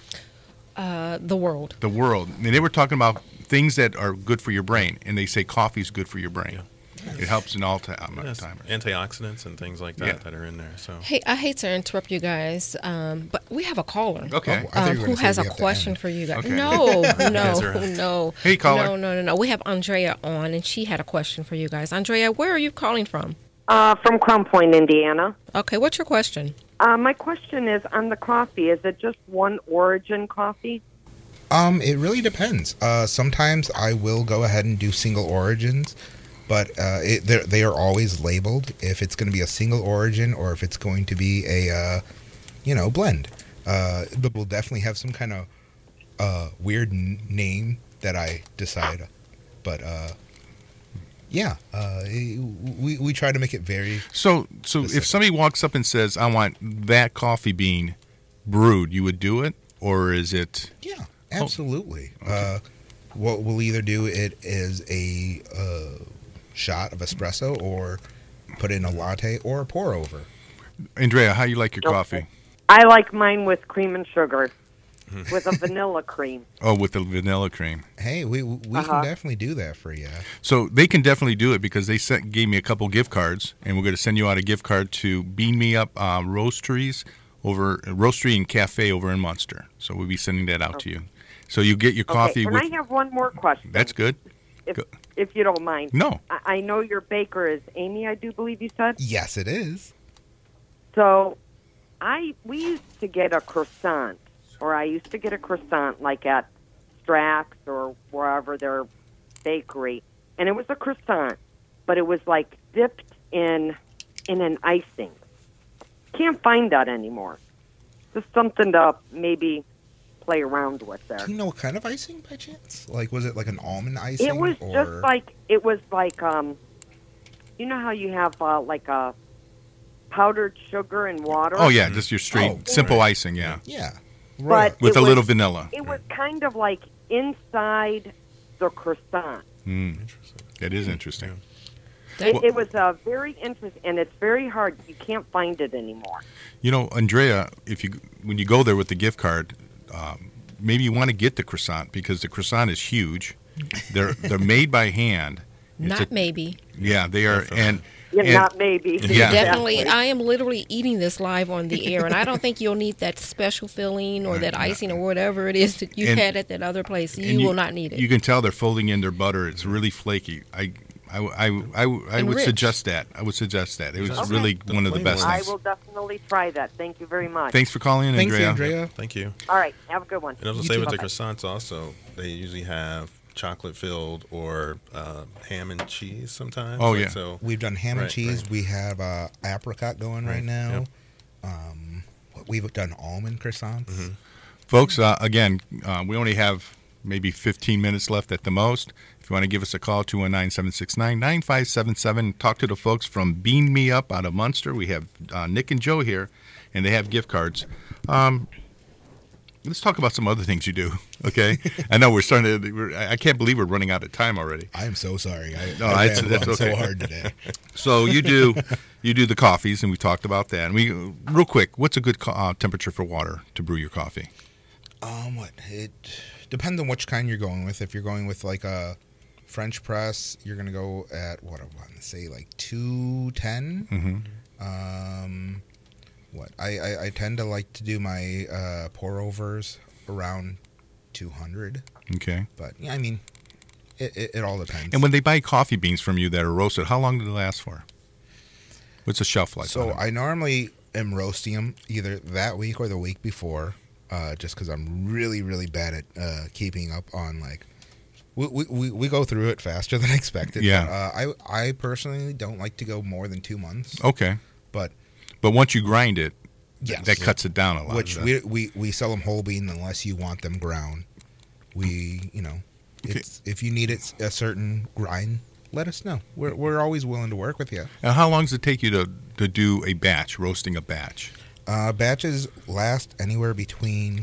uh, the world. The World. And they were talking about things that are good for your brain, and they say coffee is good for your brain. It helps in all time. Yes, timers. antioxidants and things like that Yeah. that are in there. So Hey, I hate to interrupt you guys, um, but we have a caller. Okay. Oh, I thought Um, you were who gonna say has a we have to question end. for you guys? Okay. No, guys no, are- no. Hey, caller. No, no, no, no. We have Andrea on, and she had a question for you guys. Andrea, where are you calling from? Uh, from Crown Point, Indiana. Okay, what's your question? Uh, my question is on the coffee. Is it just one origin coffee? Um, it really depends. Uh, sometimes I will go ahead and do single origins, but uh, it, they're- they are always labeled if it's going to be a single origin or if it's going to be a, uh, you know, blend. Uh, but we'll definitely have some kind of uh, weird n- name that I decide. But uh, yeah, uh, we we try to make it very. So, so if Specific. somebody walks up and says, "I want that coffee bean brewed, you would do it, or is it? Yeah, absolutely. Oh, okay. Uh, what we'll either do it as a uh, shot of espresso, or put in a latte, or a pour over. Andrea, how you like your Okay. coffee? I like mine with cream and sugar, with a vanilla cream. Oh, with the vanilla cream. Hey, we we Uh-huh. can definitely do that for you. So they can definitely do it because they sent, gave me a couple gift cards, and we're going to send you out a gift card to Bean Me Up uh, Roasteries over Roastery and Cafe over in Munster. So we'll be sending that out to you. So you get your coffee Okay, and with. I have one more question. That's good. If, Go- if you don't mind. No. I, I know your baker is Amy, I do believe you said. Yes, it is. So I we used to get a croissant, or I used to get a croissant like at Strax or wherever their bakery, and it was a croissant, but it was like dipped in in an icing. Can't find that anymore. Just something to maybe play around with there. Do you know what kind of icing by chance? Like, was it like an almond icing? It was or... just like it was like um, you know how you have uh, like a powdered sugar and water. Oh yeah, just your straight Oh, simple right. icing, yeah, Yeah. But with it a little was- vanilla. It was kind of like inside the croissant. Mm, Interesting. that is interesting. That- It, it was uh, very interesting, and it's very hard. You can't find it anymore. You know, Andrea, if you when you go there with the gift card, um, maybe you want to get the croissant because the croissant is huge. They're they're made by hand. It's Not a- maybe. Yeah, they are, and Yeah, And- not maybe. Yeah. Definitely. Exactly. I am literally eating this live on the air, and I don't think you'll need that special filling or that Uh, icing or whatever it is that you And- had at that other place. You, and will not need it. You can tell they're folding in their butter. It's really flaky. I, I, I, I, I And would rich. suggest that. I would suggest that. It was Okay. really The one of the flavor best was- I things. will definitely try that. Thank you very much. Thanks for calling in, Thanks, Andrea. Andrea. Thank you. All right. Have a good one. And I was You gonna say too. with the Bye-bye. croissants also, they usually have chocolate filled or uh, ham and cheese sometimes. Oh, Like, yeah. So We've done ham and Right, cheese. right. We have uh, apricot going right, Right, now. yep. Um, we've done almond croissants. Mm-hmm. Folks, uh, again, uh, we only have maybe fifteen minutes left at the most. If you want to give us a call, two one nine, seven six nine, nine five seven seven. Talk to the folks from Bean Me Up out of Munster. We have uh, Nick and Joe here, and they have gift cards. Um, let's talk about some other things you do, okay? I know we're starting to, we're, I I can't believe we're running out of time already. I am so sorry. I, No, I it's- ran that's along okay. so hard today. So you do you do the coffees, and we talked about that. And we real quick, what's a good co- uh, temperature for water to brew your coffee? Um, what it depends on which kind you're going with. If you're going with like a French press, you're gonna go at what I want to say like two ten. Mm-hmm. Um, what I, I I tend to like to do my uh, pour overs around two hundred. Okay. But yeah, I mean, it, it, it all depends. And when they buy coffee beans from you that are roasted, how long do they last for? What's the shelf life? So on them? I normally am roasting them either that week or the week before, uh, just because I'm really, really bad at uh, keeping up on like. We, we, we, we go through it faster than expected. Yeah. Uh, I I personally don't like to go more than two months. Okay. But But once you grind it, th- Yes. that cuts it down a lot. which That- we, we we sell them whole bean unless you want them ground. We you know, Okay. it's, if you need it a certain grind, let us know. We're we're always willing to work with you. And how long does it take you to, to do a batch, roasting a batch? Uh, batches last anywhere between,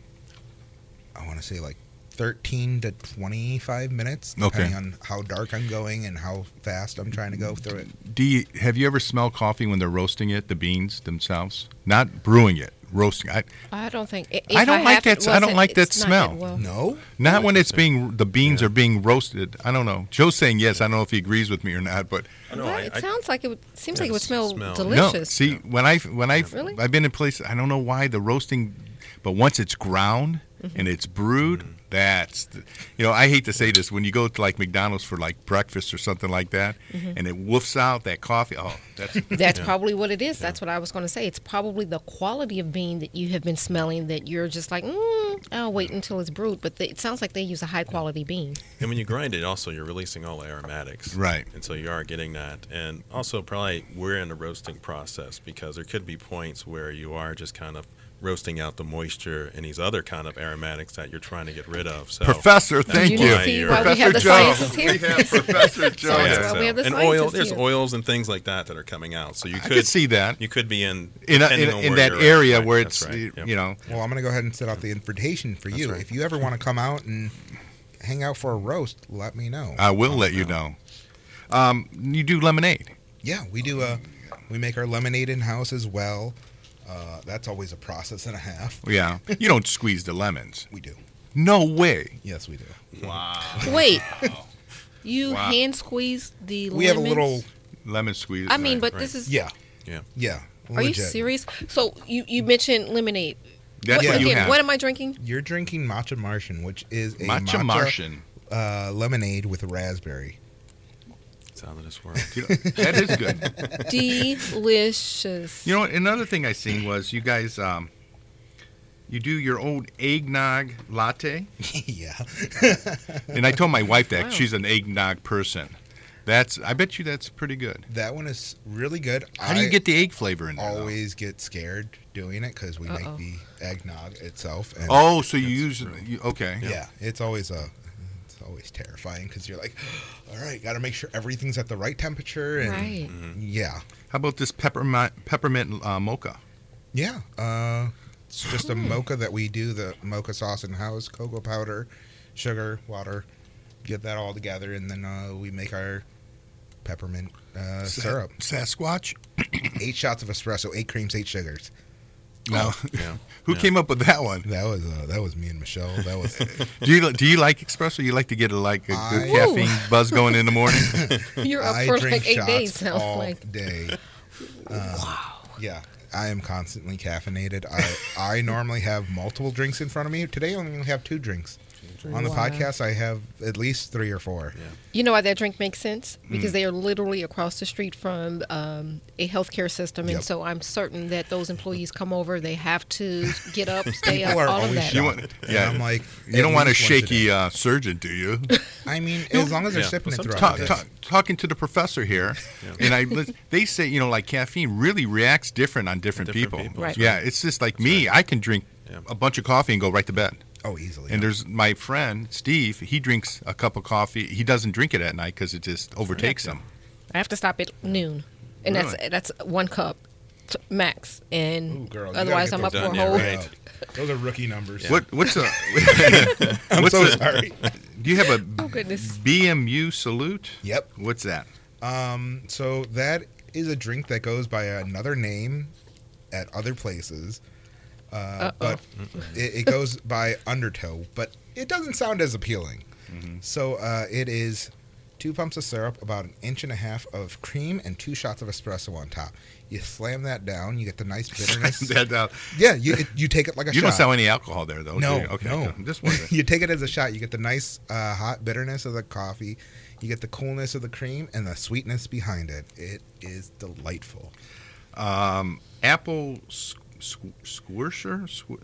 I want to say like thirteen to twenty-five minutes, depending Okay. on how dark I'm going and how fast I'm trying to go through it. Do you, have you ever smelled coffee when they're roasting it, the beans themselves? Not brewing it, roasting. I, I don't think. i- I if don't like have to- that s- I don't wasn't- like that it's not smell. well. No? not when it's being, the beans Yeah. are being roasted. I don't know. Joe's saying yes. I don't know if he agrees with me or not, but I know. Well, I, it I, sounds like it would. Seems Yeah, like it would the smell, smell. delicious. no. See, when I when I Really? I've been in places, I don't know why the roasting, but once it's ground Mm-hmm. and it's brewed, Mm-hmm. that's the, you know, I hate to say this, when you go to like McDonald's for like breakfast or something like that, Mm-hmm. and it woofs out that coffee. Oh, that's That's Yeah. probably what it is. That's what I was going to say. It's probably the quality of bean that you have been smelling that you're just like, mm, I'll wait until it's brewed. But they, it sounds like they use a high quality bean. and when you grind it, also you're releasing all the aromatics, Right. And so you are getting that. And also, probably we're in the roasting process because there could be points where you are just kind of roasting out the moisture and these other kind of aromatics that you're trying to get rid of. So Professor, thank you. you. You see why we Professor have the Joe. scientists here? We have Professor Joe. That's here. why so- we have the and oil, scientists there's here. oils and things like that that are coming out. So you I could, could see that. You could be in In, a, depending in, on in where that you're at. area Right, where that's it's, right. you, Yep. you know, Well, I'm going to go ahead and set out the invitation for you. right. If you ever want to come out and hang out for a roast, let me know. I will let you know. Um, you do lemonade. Yeah, we do. Uh, we make our lemonade in house as well. Uh, that's always a process and a half. Yeah. You don't squeeze the lemons. We do. No way. Yes, we do. Wow. Wait, you Wow. hand squeeze the We have a lemons? little. Lemon squeeze. I mean, Right, but right. this is. Yeah. Yeah. Yeah. Are you legit. serious? So you you mentioned lemonade. That's what, what you again, have. what am I drinking? You're drinking Matcha Martian, which is a Matcha Martian. uh, lemonade with raspberry. It's out of this world. You know, that is good. Delicious. You know, another thing I seen was you guys, um, you do your old eggnog latte. Yeah. And I told my wife that Wow. she's an eggnog person. That's, I bet you that's pretty good. That one is really good. How do you I get the egg flavor in there? though? always get scared doing it because we Uh-oh. make the eggnog itself. And Oh, so you That's use really- you, okay. yeah, it's always a. It's always terrifying because you're like, all right, got to make sure everything's at the right temperature. And Right. yeah, How about this peppermint peppermint uh, mocha? yeah. Uh, it's just a mocha that we do the mocha sauce in house, cocoa powder, sugar, water, get that all together, and then uh, we make our peppermint uh, syrup. Sasquatch. Eight shots of espresso, eight creams, eight sugars. No. Yeah. Who Yeah. came up with that one? That was uh, that was me and Michelle. That was Do you do you like espresso? You like to get a, like a good I- caffeine buzz going in the morning? You're up I for drink like eight shots days. Sounds all like. day. wow. Yeah, I am constantly caffeinated. I I normally have multiple drinks in front of me. Today I only have two drinks. On the Wow. podcast, I have at least three or four. Yeah. You know why that drink makes sense? Because Mm. they are literally across the street from um, a healthcare system, and Yep. so I'm certain that those employees come over. They have to get up, stay up, People are all of always that. shocked. You want- And yeah. I'm like, You don't at want a least once day. shaky uh, surgeon, do you? I mean, as long as they're Yeah, sipping but it throughout Talk, the day. talk, talking to the professor here, and I lis- they say you know like caffeine really reacts different on different, Different people. people, Right. Yeah, it's just like me. I can drink Yeah. a bunch of coffee and go right to bed. Oh, easily. And there's my friend Steve. He drinks a cup of coffee. He doesn't drink it at night because it just overtakes him. I have to stop at noon, and Really? that's that's one cup t- max, and Ooh, girl, you gotta otherwise get I'm up those for a done, yeah, whole. right. Those are rookie numbers. What what's a? I'm what's so a- sorry. Do you have a Oh goodness! B M U salute? Yep. What's that? Um, so that is a drink that goes by another name at other places, uh, Uh-oh. but it, it goes by Undertow. But it doesn't sound as appealing. So uh, it is two pumps of syrup, about an inch and a half of cream, and two shots of espresso on top. You slam that down, you get the nice bitterness. That, uh, Yeah, you it, you take it like a you shot. don't sell any alcohol there, though. No, do you? Okay. no. okay. Just wondering. You take it as a shot. You get the nice uh, hot bitterness of the coffee. You get the coolness of the cream and the sweetness behind it. It is delightful. Um, apple squ- squ- squisher. Squ-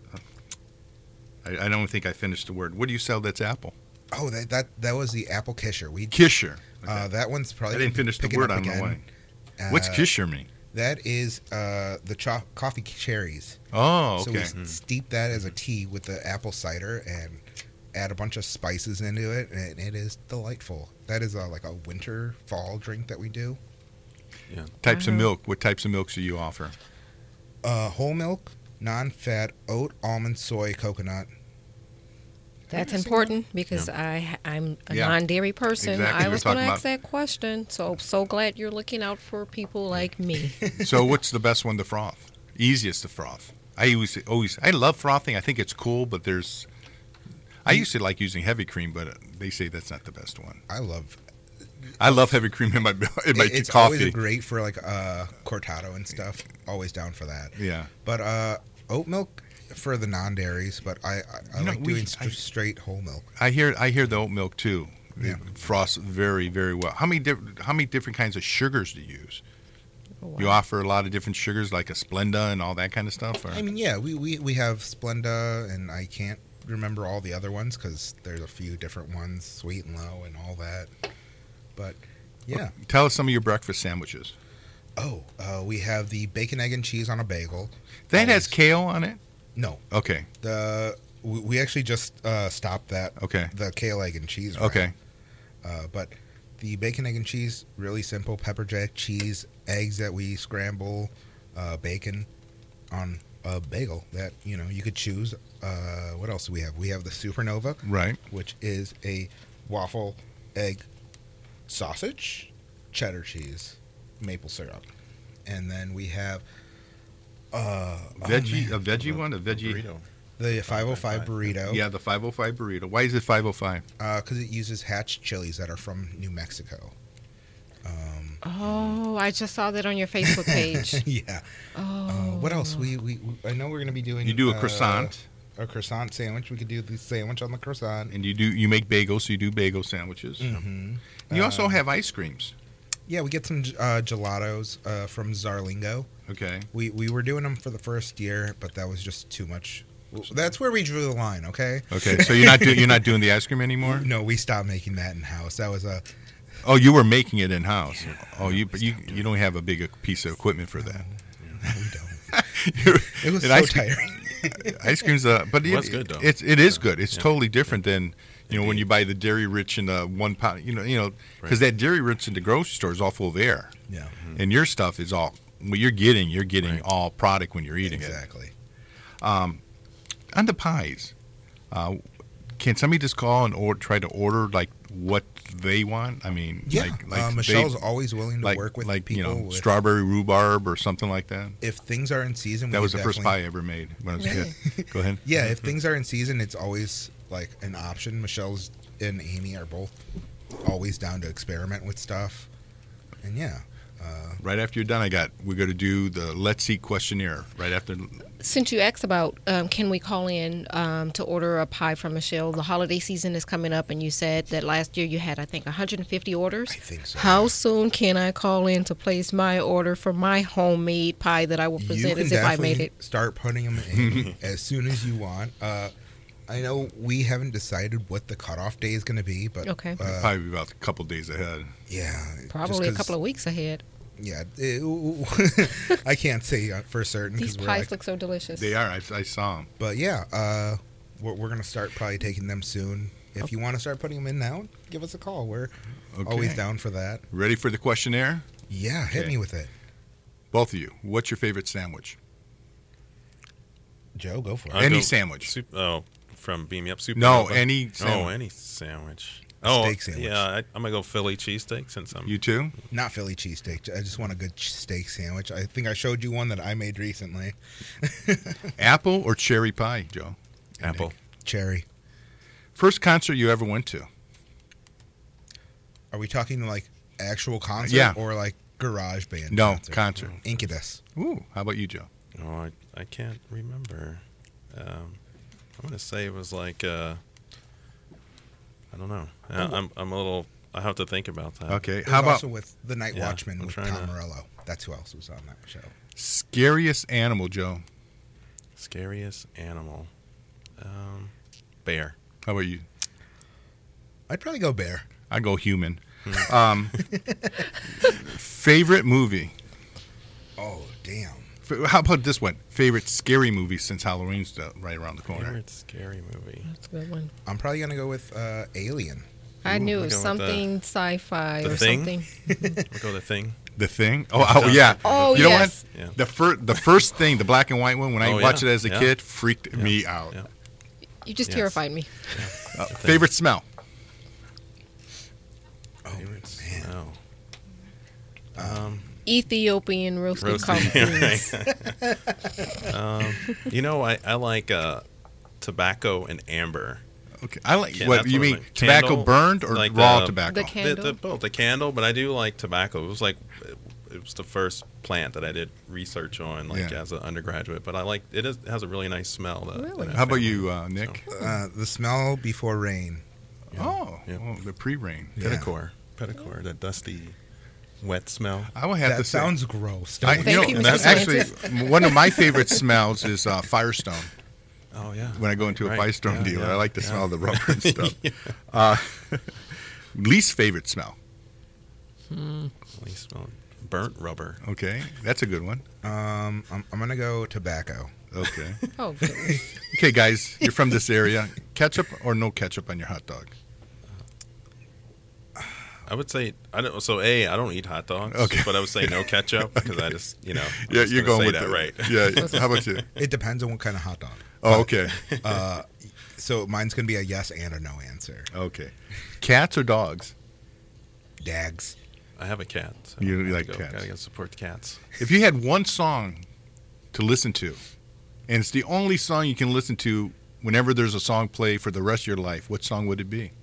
I, I don't think I finished the word. What do you sell that's apple? Oh, that that, that was the apple kisher. We Kisher. uh, that one's I probably didn't finish the picking word up on the again. way. Uh, What's kisher mean? That is uh, the cho- coffee cherries. Oh, So okay. we s- steep that as a tea with the apple cider and add a bunch of spices into it, and it is delightful. That is a, like a winter fall drink that we do. Yeah. Types of Wow. milk. What types of milks do you offer? Uh, whole milk, non-fat, oat, almond, soy, coconut. That's important because I I'm a Yeah. non-dairy person. Exactly, I we're was going to talking ask that question, so so glad you're looking out for people like me. So, what's the best one to froth? Easiest to froth. I always, always, I love frothing. I think it's cool, but there's. I used to like using heavy cream, but they say that's not the best one. I love I love heavy cream in my in my it- it's coffee. always great for like uh, cortado and stuff. Always down for that. Yeah. But uh, oat milk for the non-dairies, but I I, I You know, like we- doing st- I- straight whole milk. I hear I hear the oat milk too. Yeah. It frosts very very well. How many different how many different kinds of sugars do you use? Oh, You wow. offer a lot of different sugars like a Splenda and all that kind of stuff. Or? I mean, yeah, we, we, we have Splenda, and I can't remember all the other ones because there's a few different ones, sweet and low, and all that. But yeah. Tell us some of your breakfast sandwiches. Oh, uh, we have the bacon, egg, and cheese on a bagel. That Always- has kale on it. No, Okay. the we, we actually just uh, stopped that. Okay. The kale, egg, and cheese. route. Okay. Uh, but the bacon, egg, and cheese, really simple. Pepper jack cheese, eggs that we scramble, uh, bacon on a bagel that, you know, you could choose. Uh, what else do we have? We have the Supernova, Right. which is a waffle, egg, sausage, cheddar cheese, maple syrup. And then we have uh, Veggie, oh, a veggie one, a veggie. Burrito. the five oh five burrito. Yeah, the five oh five burrito. Why is it five oh five? Because it uses hatch chilies that are from New Mexico. Um, Oh, I just saw that on your Facebook page. yeah. Oh. Uh, what else? We, we we- I know we're going to be doing. You do a uh, croissant, A croissant sandwich. We could do the sandwich on the croissant. and you do you make bagels, so you do bagel sandwiches. Mm-hmm. You also Uh, have ice creams. Yeah, we get some uh, gelatos uh, from Zarlingo. Okay. We we were doing them for the first year, but that was just too much. That's where we drew the line. Okay. Okay. So you're not doing you're not doing the ice cream anymore. No, we stopped making that in house. That was a. Oh, you were making it in house. Oh, you but you you don't have a big piece of equipment for that. No, we don't. You're- It was and so ice cream- tiring. Ice cream's uh, but Well, it, that's good, though. It's it is good. It's Yeah. totally different than you know when Indeed. you buy the Dairy Rich in the one pound. You know you know because Right. that Dairy Rich in the grocery store is all full of air, Yeah, and your stuff is all. What you're getting, you're getting Right. all product when you're eating it. exactly. On the pies, uh, can somebody just call and or try to order like what they want? I mean, Yeah, like, like uh, they- Michelle's always willing to like work with like people. you know with, strawberry rhubarb or something like that. if things are in season, That we was the first definitely- pie I ever made when I was a Really? kid. Go ahead. Yeah, if things are in season, it's always like an option. Michelle's and Amy are both always down to experiment with stuff, and yeah, uh, Right after you're done, I got we're going to do the Let's Eat questionnaire. Right after, Since you asked about um, can we call in um, to order a pie from Michelle, the holiday season is coming up, and you said that last year you had, I think, one hundred fifty orders. I think so. How soon can I call in to place my order for my homemade pie that I will you present can as if I definitely made it? start putting them in as soon as you want. Uh, I know we haven't decided what the cutoff day is going to be, but Okay. uh, probably about a couple days ahead. yeah, Probably a couple of weeks ahead. Yeah, it- I can't say uh, for certain These because we're pies like, look so delicious. They are. I, I saw them. but yeah, uh, we're, we're gonna start probably taking them soon. If you want to start putting them in now, give us a call. We're Okay. always down for that. Ready for the questionnaire? Yeah, hit Okay. me with it, Both of you. What's your favorite sandwich? Joe. Go for it. I'll Any go sandwich. Soup, oh, from Beam Me Up Super. No, any sandwich. Oh, any sandwich. A Oh, steak sandwich. yeah. I, I'm gonna go Philly cheesesteak since I'm. You too? Not Philly cheesesteak. I just want a good ch- steak sandwich. I think I showed you one that I made recently. Apple or cherry pie, Joe? Apple. Cherry. First concert you ever went to? Are we talking like actual concert Yeah. or like garage band? No, concert? concert. Incubus. Ooh, how about you, Joe? Oh, I, I can't remember. Um, I'm gonna say it was like. Uh, I don't know. I, I'm I'm a little. I have to think about that. Okay. It How was about also with the Night Yeah, Watchman I'm with trying Tom to- Morello. That's who else was on that show. scariest animal, Joe? Scariest animal. Um, bear. How about you? I'd probably go bear. I go human. Um, favorite movie? Oh damn. F- How about this one? Favorite scary movie since Halloween's uh, right around the corner? Favorite scary movie. That's a good one. I'm probably gonna go with uh, Alien. I Ooh, knew it we're was going with the- something sci-fi the or Thing? something. We'll go the thing. The Thing? Oh, oh yeah. Oh, you know yes. what? Yeah. The first, the first thing, the black and white one, when I Oh, watched yeah, it as a yeah. kid, freaked Yeah, me out. yeah. You just Yes. terrified me. Uh, favorite smell? Oh Favorite man. smell. Um, Ethiopian roasted, roasted. coffee beans. right. um, you know, I I like uh, tobacco and amber. Okay, I like. Yeah, what that's you what I mean? like. Tobacco Candle, burned or like raw the- tobacco? The The, candle. the, both the candle, but I do like tobacco. It was like it was the first plant that I did research on, like Yeah. as an undergraduate. But I like it. Is, it has a really nice smell. That, Really? that I How about found. you, uh, Nick? Uh, the smell before rain. Oh, Yeah. oh, the pre-rain. Yeah. Pedicore, pedicore, that dusty, wet smell. I would have That to say. sounds gross. I, Don't Thank you you, know, Mister actually, Scientist. one of my favorite smells is uh, Firestone. Oh yeah. When I go into a Right. Firestone Yeah, dealer, yeah, I like the yeah. smell of the rubber and stuff. uh, least favorite smell. At least smell burnt rubber. Okay, that's a good one. Um, I'm, I'm gonna go tobacco. Okay. Oh, goodness. Okay, guys, you're from this area. Ketchup or no ketchup on your hot dog? I would say I don't. So a I don't eat hot dogs. Okay. But I would say no ketchup because I just you know. I'm Yeah, just you're gonna going say with that the, right. Yeah. How about you? It depends on what kind of hot dog. Oh, okay. Uh, so mine's gonna be a yes and a no answer. Okay. Cats or dogs? Dags. I have a cat. So You I gotta like go, cats. Gotta go support the cats. If you had one song to listen to, and it's the only song you can listen to whenever there's a song play for the rest of your life, what song would it be?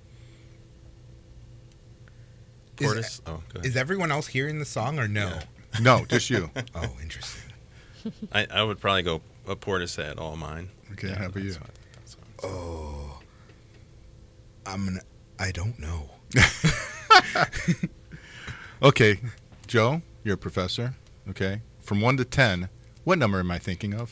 Is- Portis. Oh, go ahead. Is everyone else hearing the song or no? Yeah. No, just you. Oh, interesting. I, I would probably go a Portishead, All Mine. Okay, how about you? that's what- that's what- Oh, I'm gonna. I don't know. Okay, Joe, you're a professor. Okay, from one to ten, what number am I thinking of?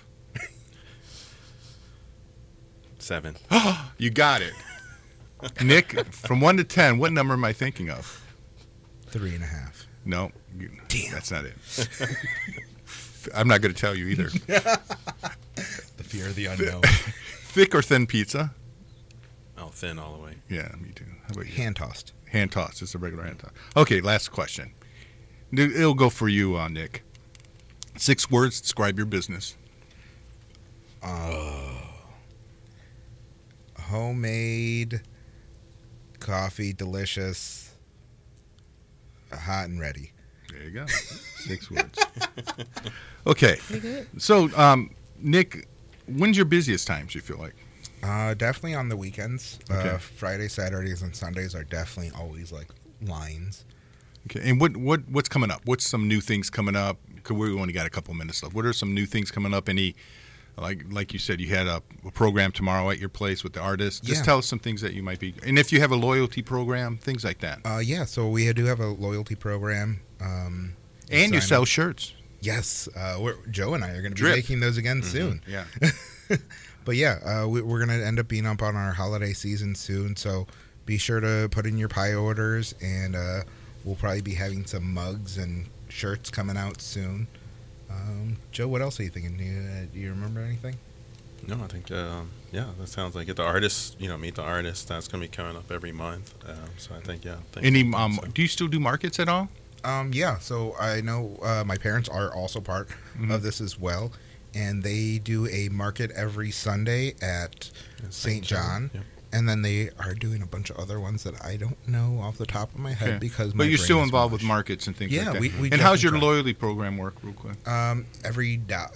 Seven. You got it. Nick, from one to ten, what number am I thinking of? Three and a half. No, you- Damn. that's not it. I'm not going to tell you either. The fear of the unknown. Thick or thin pizza? Oh, thin all the way. Yeah, me too. How about you? Hand tossed. Hand toss. It's a regular hand toss. Okay, last question. It'll go for you, uh, Nick. Six words describe your business. Uh, homemade coffee, delicious, hot and ready. There you go. Six words. Okay. Pretty good. So, um, Nick, when's your busiest times, you feel like? Uh, definitely on the weekends. Okay. Uh, Fridays, Saturdays, and Sundays are definitely always like lines. Okay. And what, what what's coming up? What's some new things coming up? 'Cause we only got a couple minutes left. What are some new things coming up? Any, like like you said, you had a, a program tomorrow at your place with the artists. Just Yeah. tell us some things that you might be, and if you have a loyalty program, things like that. Uh, yeah, so we do have a loyalty program. Um, And you sign sell up. shirts. Yes, uh, we're, Joe and I are going to be Drip. making those again soon. Yeah. But yeah, uh, we, we're going to end up being up on our holiday season soon. So be sure to put in your pie orders, and uh, we'll probably be having some mugs and shirts coming out soon. Um, Joe, what else are you thinking? Do you, uh, do you remember anything? No, I think, um, yeah, that sounds like it. The artists, you know, meet the artists. That's going to be coming up every month. Um, so I think, yeah. I think Any so. um, do you still do markets at all? Um, yeah, so I know uh, my parents are also part Mhm. of this as well, and they do a market every Sunday at Yeah, Saint John, Yeah. and then they are doing a bunch of other ones that I don't know off the top of my head Okay. because my But you're brain still is involved with mush. markets and things Yeah, like that. we- we and how's your definitely try. loyalty program work, real quick? Um, every do-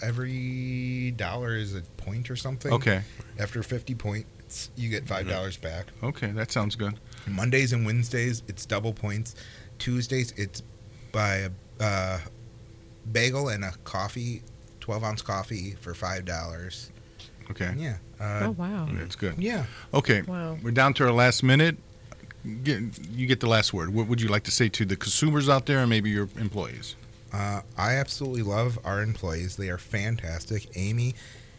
every dollar is a point or something. Okay. After fifty points, you get five dollars back. Okay, that sounds good. Mondays and Wednesdays, it's double points. Tuesdays, it's by a uh, bagel and a coffee, twelve ounce coffee for five dollars. Okay, Yeah. Uh, Oh, wow. that's good. Yeah. Okay, Wow. we're down to our last minute. Get, you get the last word. What would you like to say to the consumers out there and maybe your employees? Uh, I absolutely love our employees. They are fantastic. Amy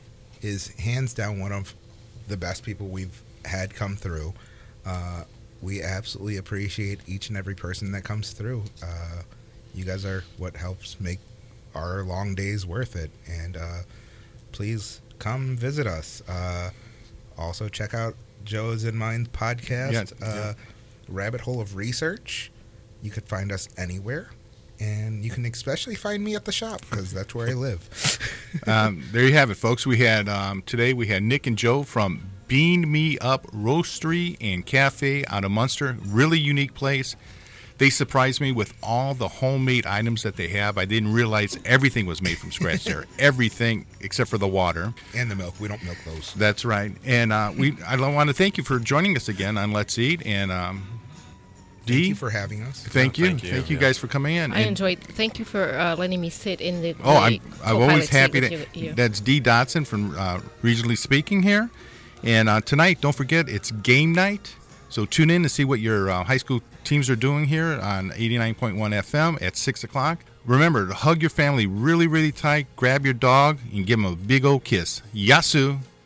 is hands down one of the best people we've had come through. Uh, we absolutely appreciate each and every person that comes through. Uh, you guys are what helps make our long days worth it. And uh, please come visit us. Uh, also, check out Joe's and Mine's podcast, Yeah, uh, yeah. Rabbit Hole of Research. You could find us anywhere. And you can especially find me at the shop because that's where I live. um, there you have it, folks. We had um, today we had Nick and Joe from Bean Me Up Roastery and Cafe out of Munster. Really unique place. They surprised me with all the homemade items that they have. I didn't realize everything was made from scratch there. Everything except for the water. And the milk. We don't milk those. That's right. And uh, we I want to thank you for joining us again on Let's Eat. And um, Thank Dee, you for having us. thank you. Thank you, Thank you yeah. guys for coming in. I And- enjoyed. Thank you for uh, letting me sit in the. Oh, I'm, the I'm co-pilot always seat happy with to. you- you. That's Dee Dotson from uh, Regionally Speaking here. And uh, tonight, don't forget, it's game night. So tune in to see what your uh, high school teams are doing here on eighty-nine point one F M at six o'clock. Remember to hug your family really, really tight, grab your dog, and give them a big old kiss. Yasu.